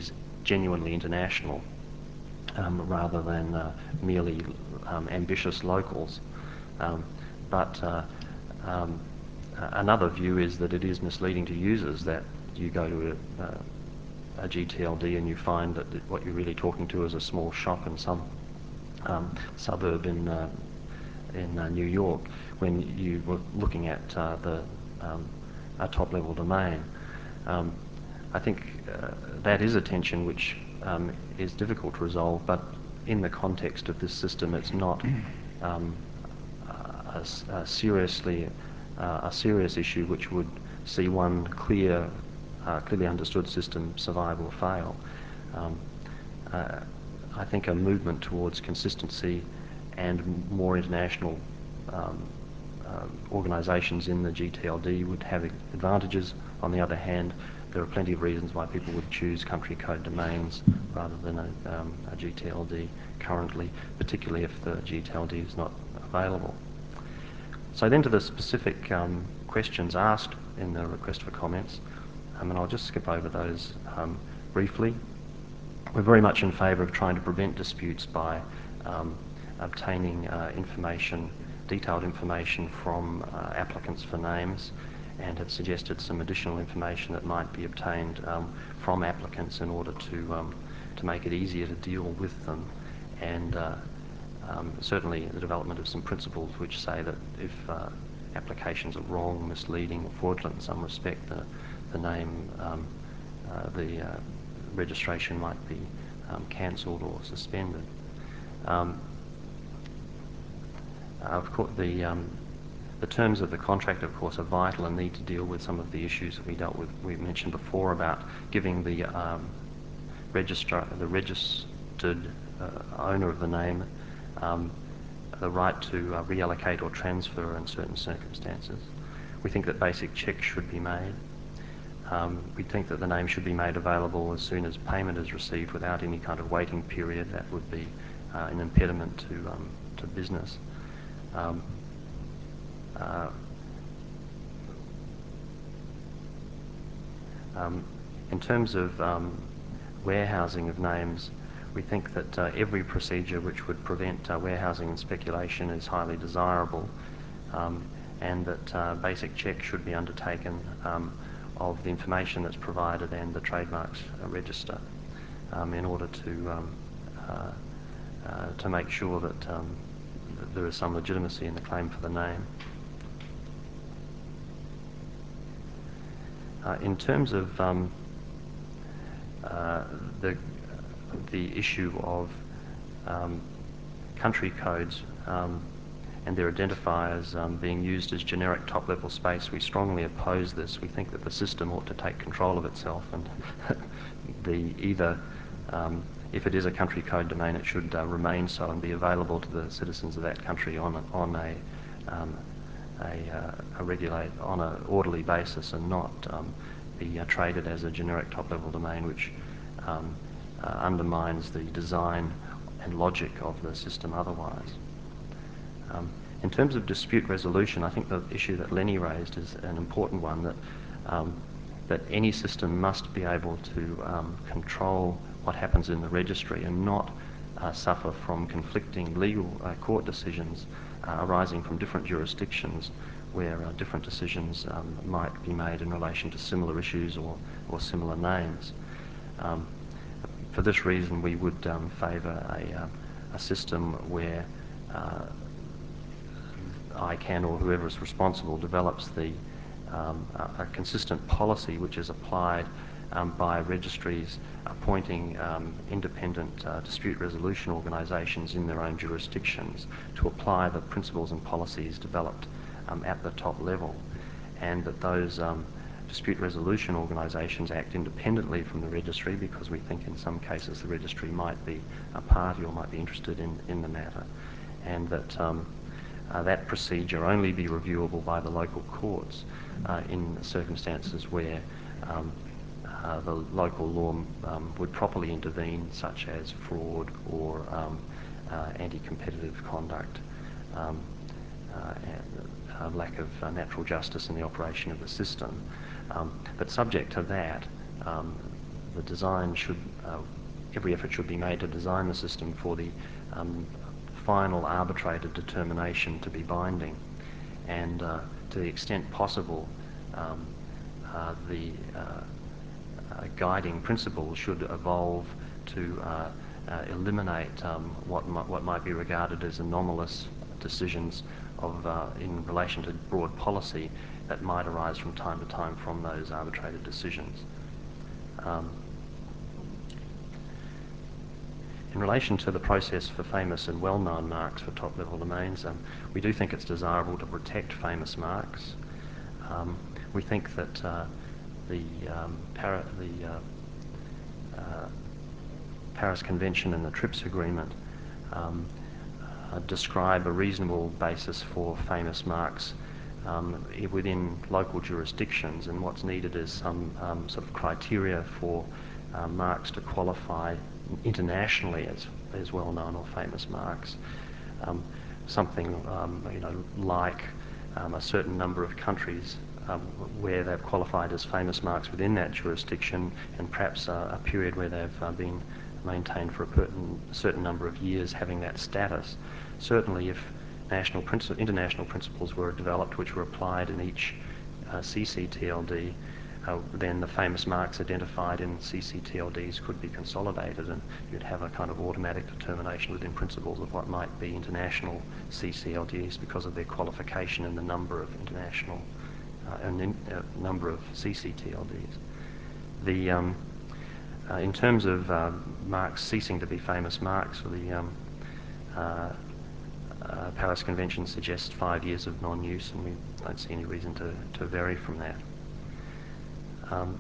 genuinely international um, rather than uh, merely um, ambitious locals. Um, but uh, um, another view is that it is misleading to users, that you go to a, uh, a G T L D and you find that what you're really talking to is a small shop in some um, suburb in uh, in uh, New York, when you were looking at uh, the um, a top-level domain. Um, I think uh, that is a tension which um, is difficult to resolve, but in the context of this system, it's not um, a, a seriously uh, a serious issue which would see one clear, uh, clearly understood system survive or fail. Um, uh, I think a movement towards consistency and more international um, uh, organisations in the G T L D would have advantages. On the other hand, there are plenty of reasons why people would choose country code domains rather than a, um, a G T L D currently, particularly if the G T L D is not available. So then to the specific um, questions asked in the request for comments, um, and I'll just skip over those um, briefly. We're very much in favour of trying to prevent disputes by um, obtaining uh, information, detailed information from uh, applicants for names, and have suggested some additional information that might be obtained um, from applicants in order to um, to make it easier to deal with them, and uh, um, certainly the development of some principles which say that if uh, applications are wrong, misleading, or fraudulent in some respect, the the name, um, uh, the uh, registration might be um, cancelled or suspended. Um, uh, of course, the um, the terms of the contract, of course, are vital and need to deal with some of the issues that we dealt with. We mentioned before about giving the um, registrar, the registered uh, owner of the name, um, the right to uh, reallocate or transfer in certain circumstances. We think that basic checks should be made. Um, we think that the name should be made available as soon as payment is received without any kind of waiting period. That would be uh, an impediment to, um, to business. Um, uh, um, in terms of um, warehousing of names, we think that uh, every procedure which would prevent uh, warehousing and speculation is highly desirable, um, and that uh, basic checks should be undertaken um, of the information that's provided and the trademarks uh, register um, in order to um, uh, uh, to make sure that, um, that there is some legitimacy in the claim for the name. Uh, in terms of um, uh, the the issue of um, country codes um, and their identifiers um, being used as generic top-level space, we strongly oppose this. We think that the system ought to take control of itself, and the either, um, if it is a country code domain, it should uh, remain so and be available to the citizens of that country on a, on a um, a, uh, a regulate on an orderly basis, and not um, be uh, traded as a generic top-level domain, which um, uh, undermines the design and logic of the system otherwise. Um, in terms of dispute resolution, I think the issue that Lenny raised is an important one, that um, that any system must be able to um, control what happens in the registry and not uh, suffer from conflicting legal uh, court decisions uh, arising from different jurisdictions, where uh, different decisions um, might be made in relation to similar issues or, or similar names. Um, for this reason, we would um, favour a, uh, a system where uh, I CANN or whoever is responsible develops the um, a, a consistent policy which is applied um, by registries appointing um, independent uh, dispute resolution organisations in their own jurisdictions to apply the principles and policies developed um, at the top level, and that those um, dispute resolution organisations act independently from the registry, because we think in some cases the registry might be a party or might be interested in, in the matter, and that um, uh, that procedure only be reviewable by the local courts uh, in circumstances where um, uh, the local law um, would properly intervene, such as fraud or um, uh, anti-competitive conduct, um, uh, and uh, lack of uh, natural justice in the operation of the system. Um, but subject to that, um, the design should, uh, every effort should be made to design the system for the um, final arbitrated determination to be binding, and uh, to the extent possible, um, uh, the uh, uh, guiding principle should evolve to uh, uh, eliminate um, what, mi what might be regarded as anomalous decisions of, uh, in relation to broad policy that might arise from time to time from those arbitrated decisions. Um, in relation to the process for famous and well-known marks for top-level domains, um, we do think it's desirable to protect famous marks. Um, we think that uh, the, um, para the uh, uh, Paris Convention and the TRIPS agreement um, uh, describe a reasonable basis for famous marks um, within local jurisdictions, and what's needed is some um, sort of criteria for uh, marks to qualify internationally as, as well-known or famous marks. Um, something um, you know, like um, a certain number of countries um, where they've qualified as famous marks within that jurisdiction, and perhaps uh, a period where they've uh, been maintained for a certain, certain number of years having that status. Certainly if national princi international principles were developed which were applied in each uh, C C T L D, uh, then the famous marks identified in C C T L Ds could be consolidated, and you'd have a kind of automatic determination within principles of what might be international C C L Ds because of their qualification and the number of international uh, and in, uh, number of C C T L Ds. The um, uh, in terms of uh, marks ceasing to be famous marks, the um, uh, uh, Paris Convention suggests five years of non-use, and we don't see any reason to, to vary from that. Um,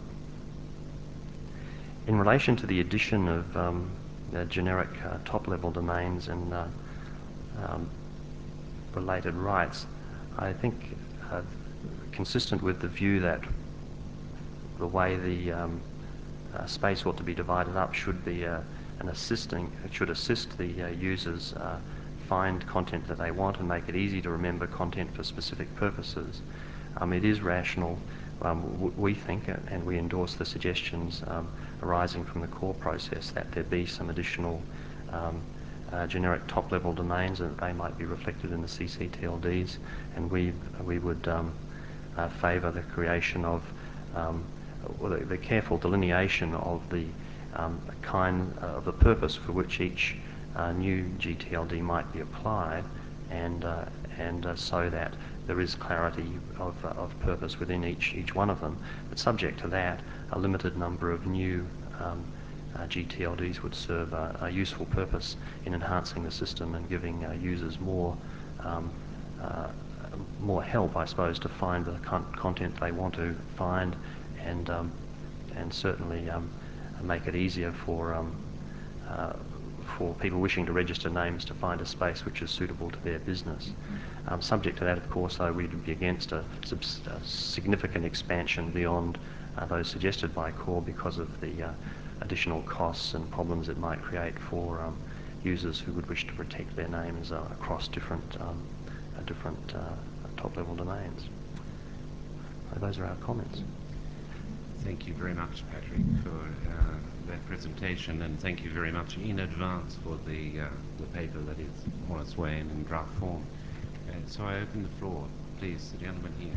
in relation to the addition of um, uh, generic uh, top-level domains and uh, um, related rights, I think uh, consistent with the view that the way the um, uh, space ought to be divided up should be uh, an assisting, it should assist the uh, users uh, find content that they want and make it easy to remember content for specific purposes. Um, it is rational, um, w we think, and we endorse the suggestions um, arising from the core process, that there be some additional um, uh, generic top-level domains, and that they might be reflected in the C C T L Ds, and we, we would um, uh, favour the creation of um, or the, the careful delineation of the um, kind uh, of the purpose for which each uh, new G T L D might be applied, and uh, and uh, so that there is clarity of, uh, of purpose within each each one of them. But subject to that, a limited number of new um, uh, G T L Ds would serve a, a useful purpose in enhancing the system and giving uh, users more um, uh, more help, I suppose, to find the con content they want to find, and um, and certainly um, make it easier for um, uh, for people wishing to register names to find a space which is suitable to their business. Um, subject to that, of course, though, we'd be against a, a significant expansion beyond uh, those suggested by Core because of the uh, additional costs and problems it might create for um, users who would wish to protect their names uh, across different um, uh, different uh, top-level domains. So those are our comments. Thank you very much, Patrick, for uh, that presentation, and thank you very much in advance for the, uh, the paper that is on its way in, in draft form. Uh, so I open the floor. Please, the gentleman here.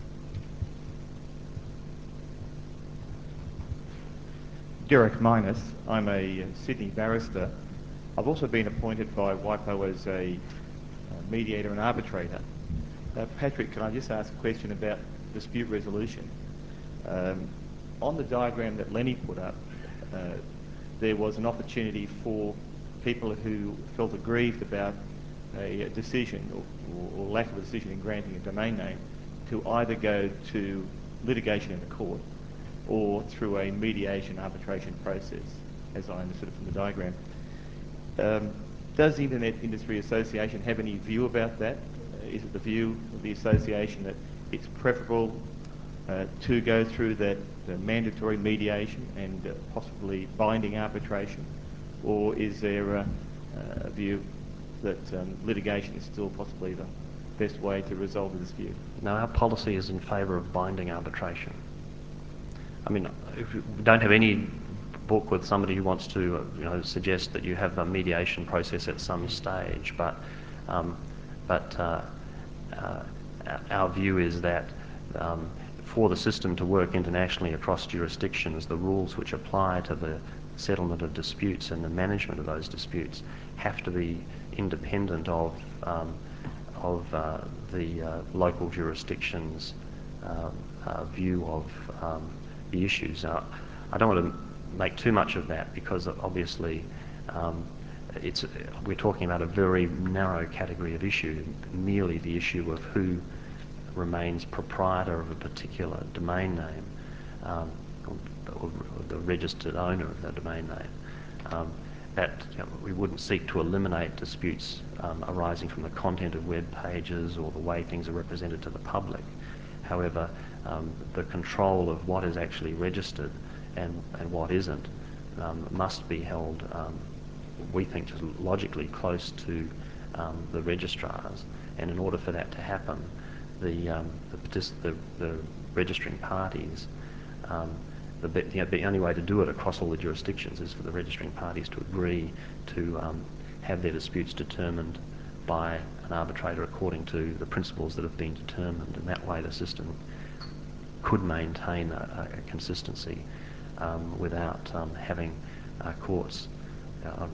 Derek Minus. I'm a Sydney barrister. I've also been appointed by WIPO as a uh, mediator and arbitrator. Uh, Patrick, can I just ask a question about dispute resolution? Um, on the diagram that Lenny put up, uh, there was an opportunity for people who felt aggrieved about a, a decision or, or lack of a decision in granting a domain name to either go to litigation in the court or through a mediation arbitration process, as I understood it from the diagram. Um, does the Internet Industry Association have any view about that? Uh, is it the view of the association that it's preferable uh, to go through that uh, mandatory mediation and uh, possibly binding arbitration, or is there uh, a view that um, litigation is still possibly the best way to resolve the dispute? No, our policy is in favour of binding arbitration. I mean, if we don't have any book with somebody who wants to, uh, you know, suggest that you have a mediation process at some stage, but um, but uh, uh, our view is that um, for the system to work internationally across jurisdictions, the rules which apply to the settlement of disputes and the management of those disputes have to be independent of um, of uh, the uh, local jurisdiction's uh, uh, view of um, the issues. Now, I don't want to make too much of that because obviously um, it's we're talking about a very narrow category of issue, merely the issue of who remains proprietor of a particular domain name, um, or, or the registered owner of that domain name. Um, that you know, we wouldn't seek to eliminate disputes um, arising from the content of web pages or the way things are represented to the public. However, um, the control of what is actually registered and, and what isn't um, must be held, um, we think, just logically close to um, the registrars. And in order for that to happen, the um, the, the, the registering parties, um, the, the, the only way to do it across all the jurisdictions is for the registering parties to agree to um, have their disputes determined by an arbitrator according to the principles that have been determined, and that way the system could maintain a, a consistency um, without um, having uh, courts uh,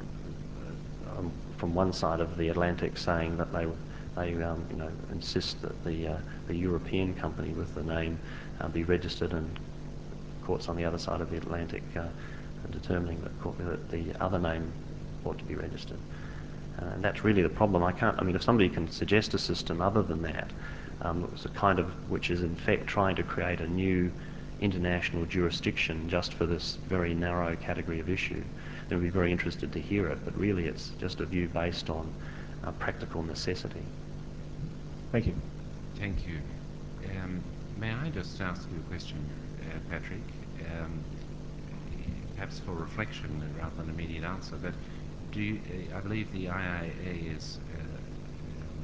um, from one side of the Atlantic saying that they they um, you know insist that the uh, the European company with the name uh, be registered, and courts on the other side of the Atlantic uh, determining that, that the other name ought to be registered. Uh, and that's really the problem. I can't, I mean, if somebody can suggest a system other than that, um, it's a kind of, which is in fact trying to create a new international jurisdiction just for this very narrow category of issue, then we'd be very interested to hear it. But really it's just a view based on uh, practical necessity. Thank you. Thank you. Um, may I just ask you a question, uh, Patrick? Um, perhaps for reflection rather than immediate answer, but do you, uh, I believe the I I A has uh, um,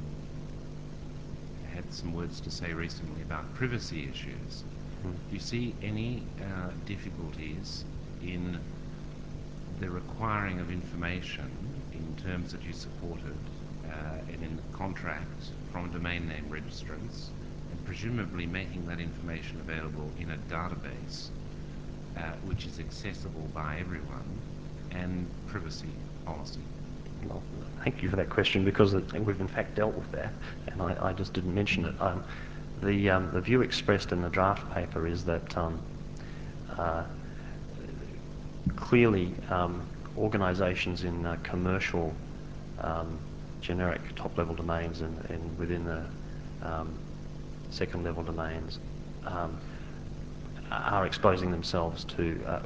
had some words to say recently about privacy issues. Mm. Do you see any uh, difficulties in the requiring of information in terms that you supported uh, and in the contract from domain name registrants, and presumably making that information available in a database uh, which is accessible by everyone, and privacy policy? Well, thank you for that question, because it, we've in fact dealt with that, and I, I just didn't mention it. Um, the, um, the view expressed in the draft paper is that um, uh, clearly um, organisations in uh, commercial um, generic top-level domains and, and within the um, second-level domains um, are exposing themselves to uh,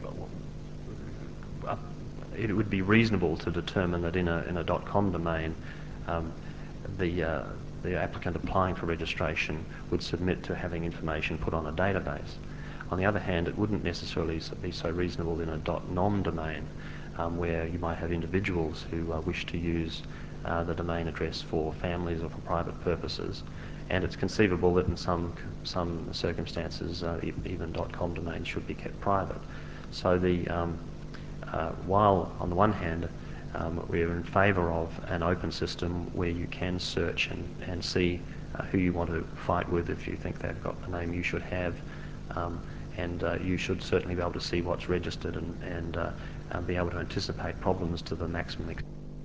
uh, it would be reasonable to determine that in a in a .com domain, um, the uh, the applicant applying for registration would submit to having information put on a database. On the other hand, it wouldn't necessarily be so reasonable in a .nom domain, um, where you might have individuals who uh, wish to use uh, the domain address for families or for private purposes, and it's conceivable that in some some circumstances uh, even .com domains should be kept private. So the um, Uh, while on the one hand um, we're in favour of an open system where you can search and, and see uh, who you want to fight with if you think they've got the name you should have, um, and uh, you should certainly be able to see what's registered and, and uh, uh, be able to anticipate problems to the maximum extent.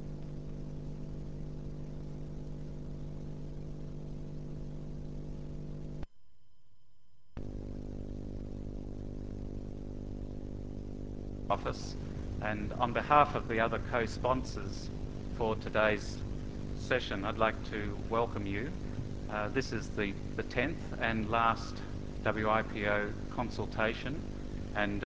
Office, and on behalf of the other co-sponsors for today's session, I'd like to welcome you. Uh, this is the, the tenth and last W I P O consultation, and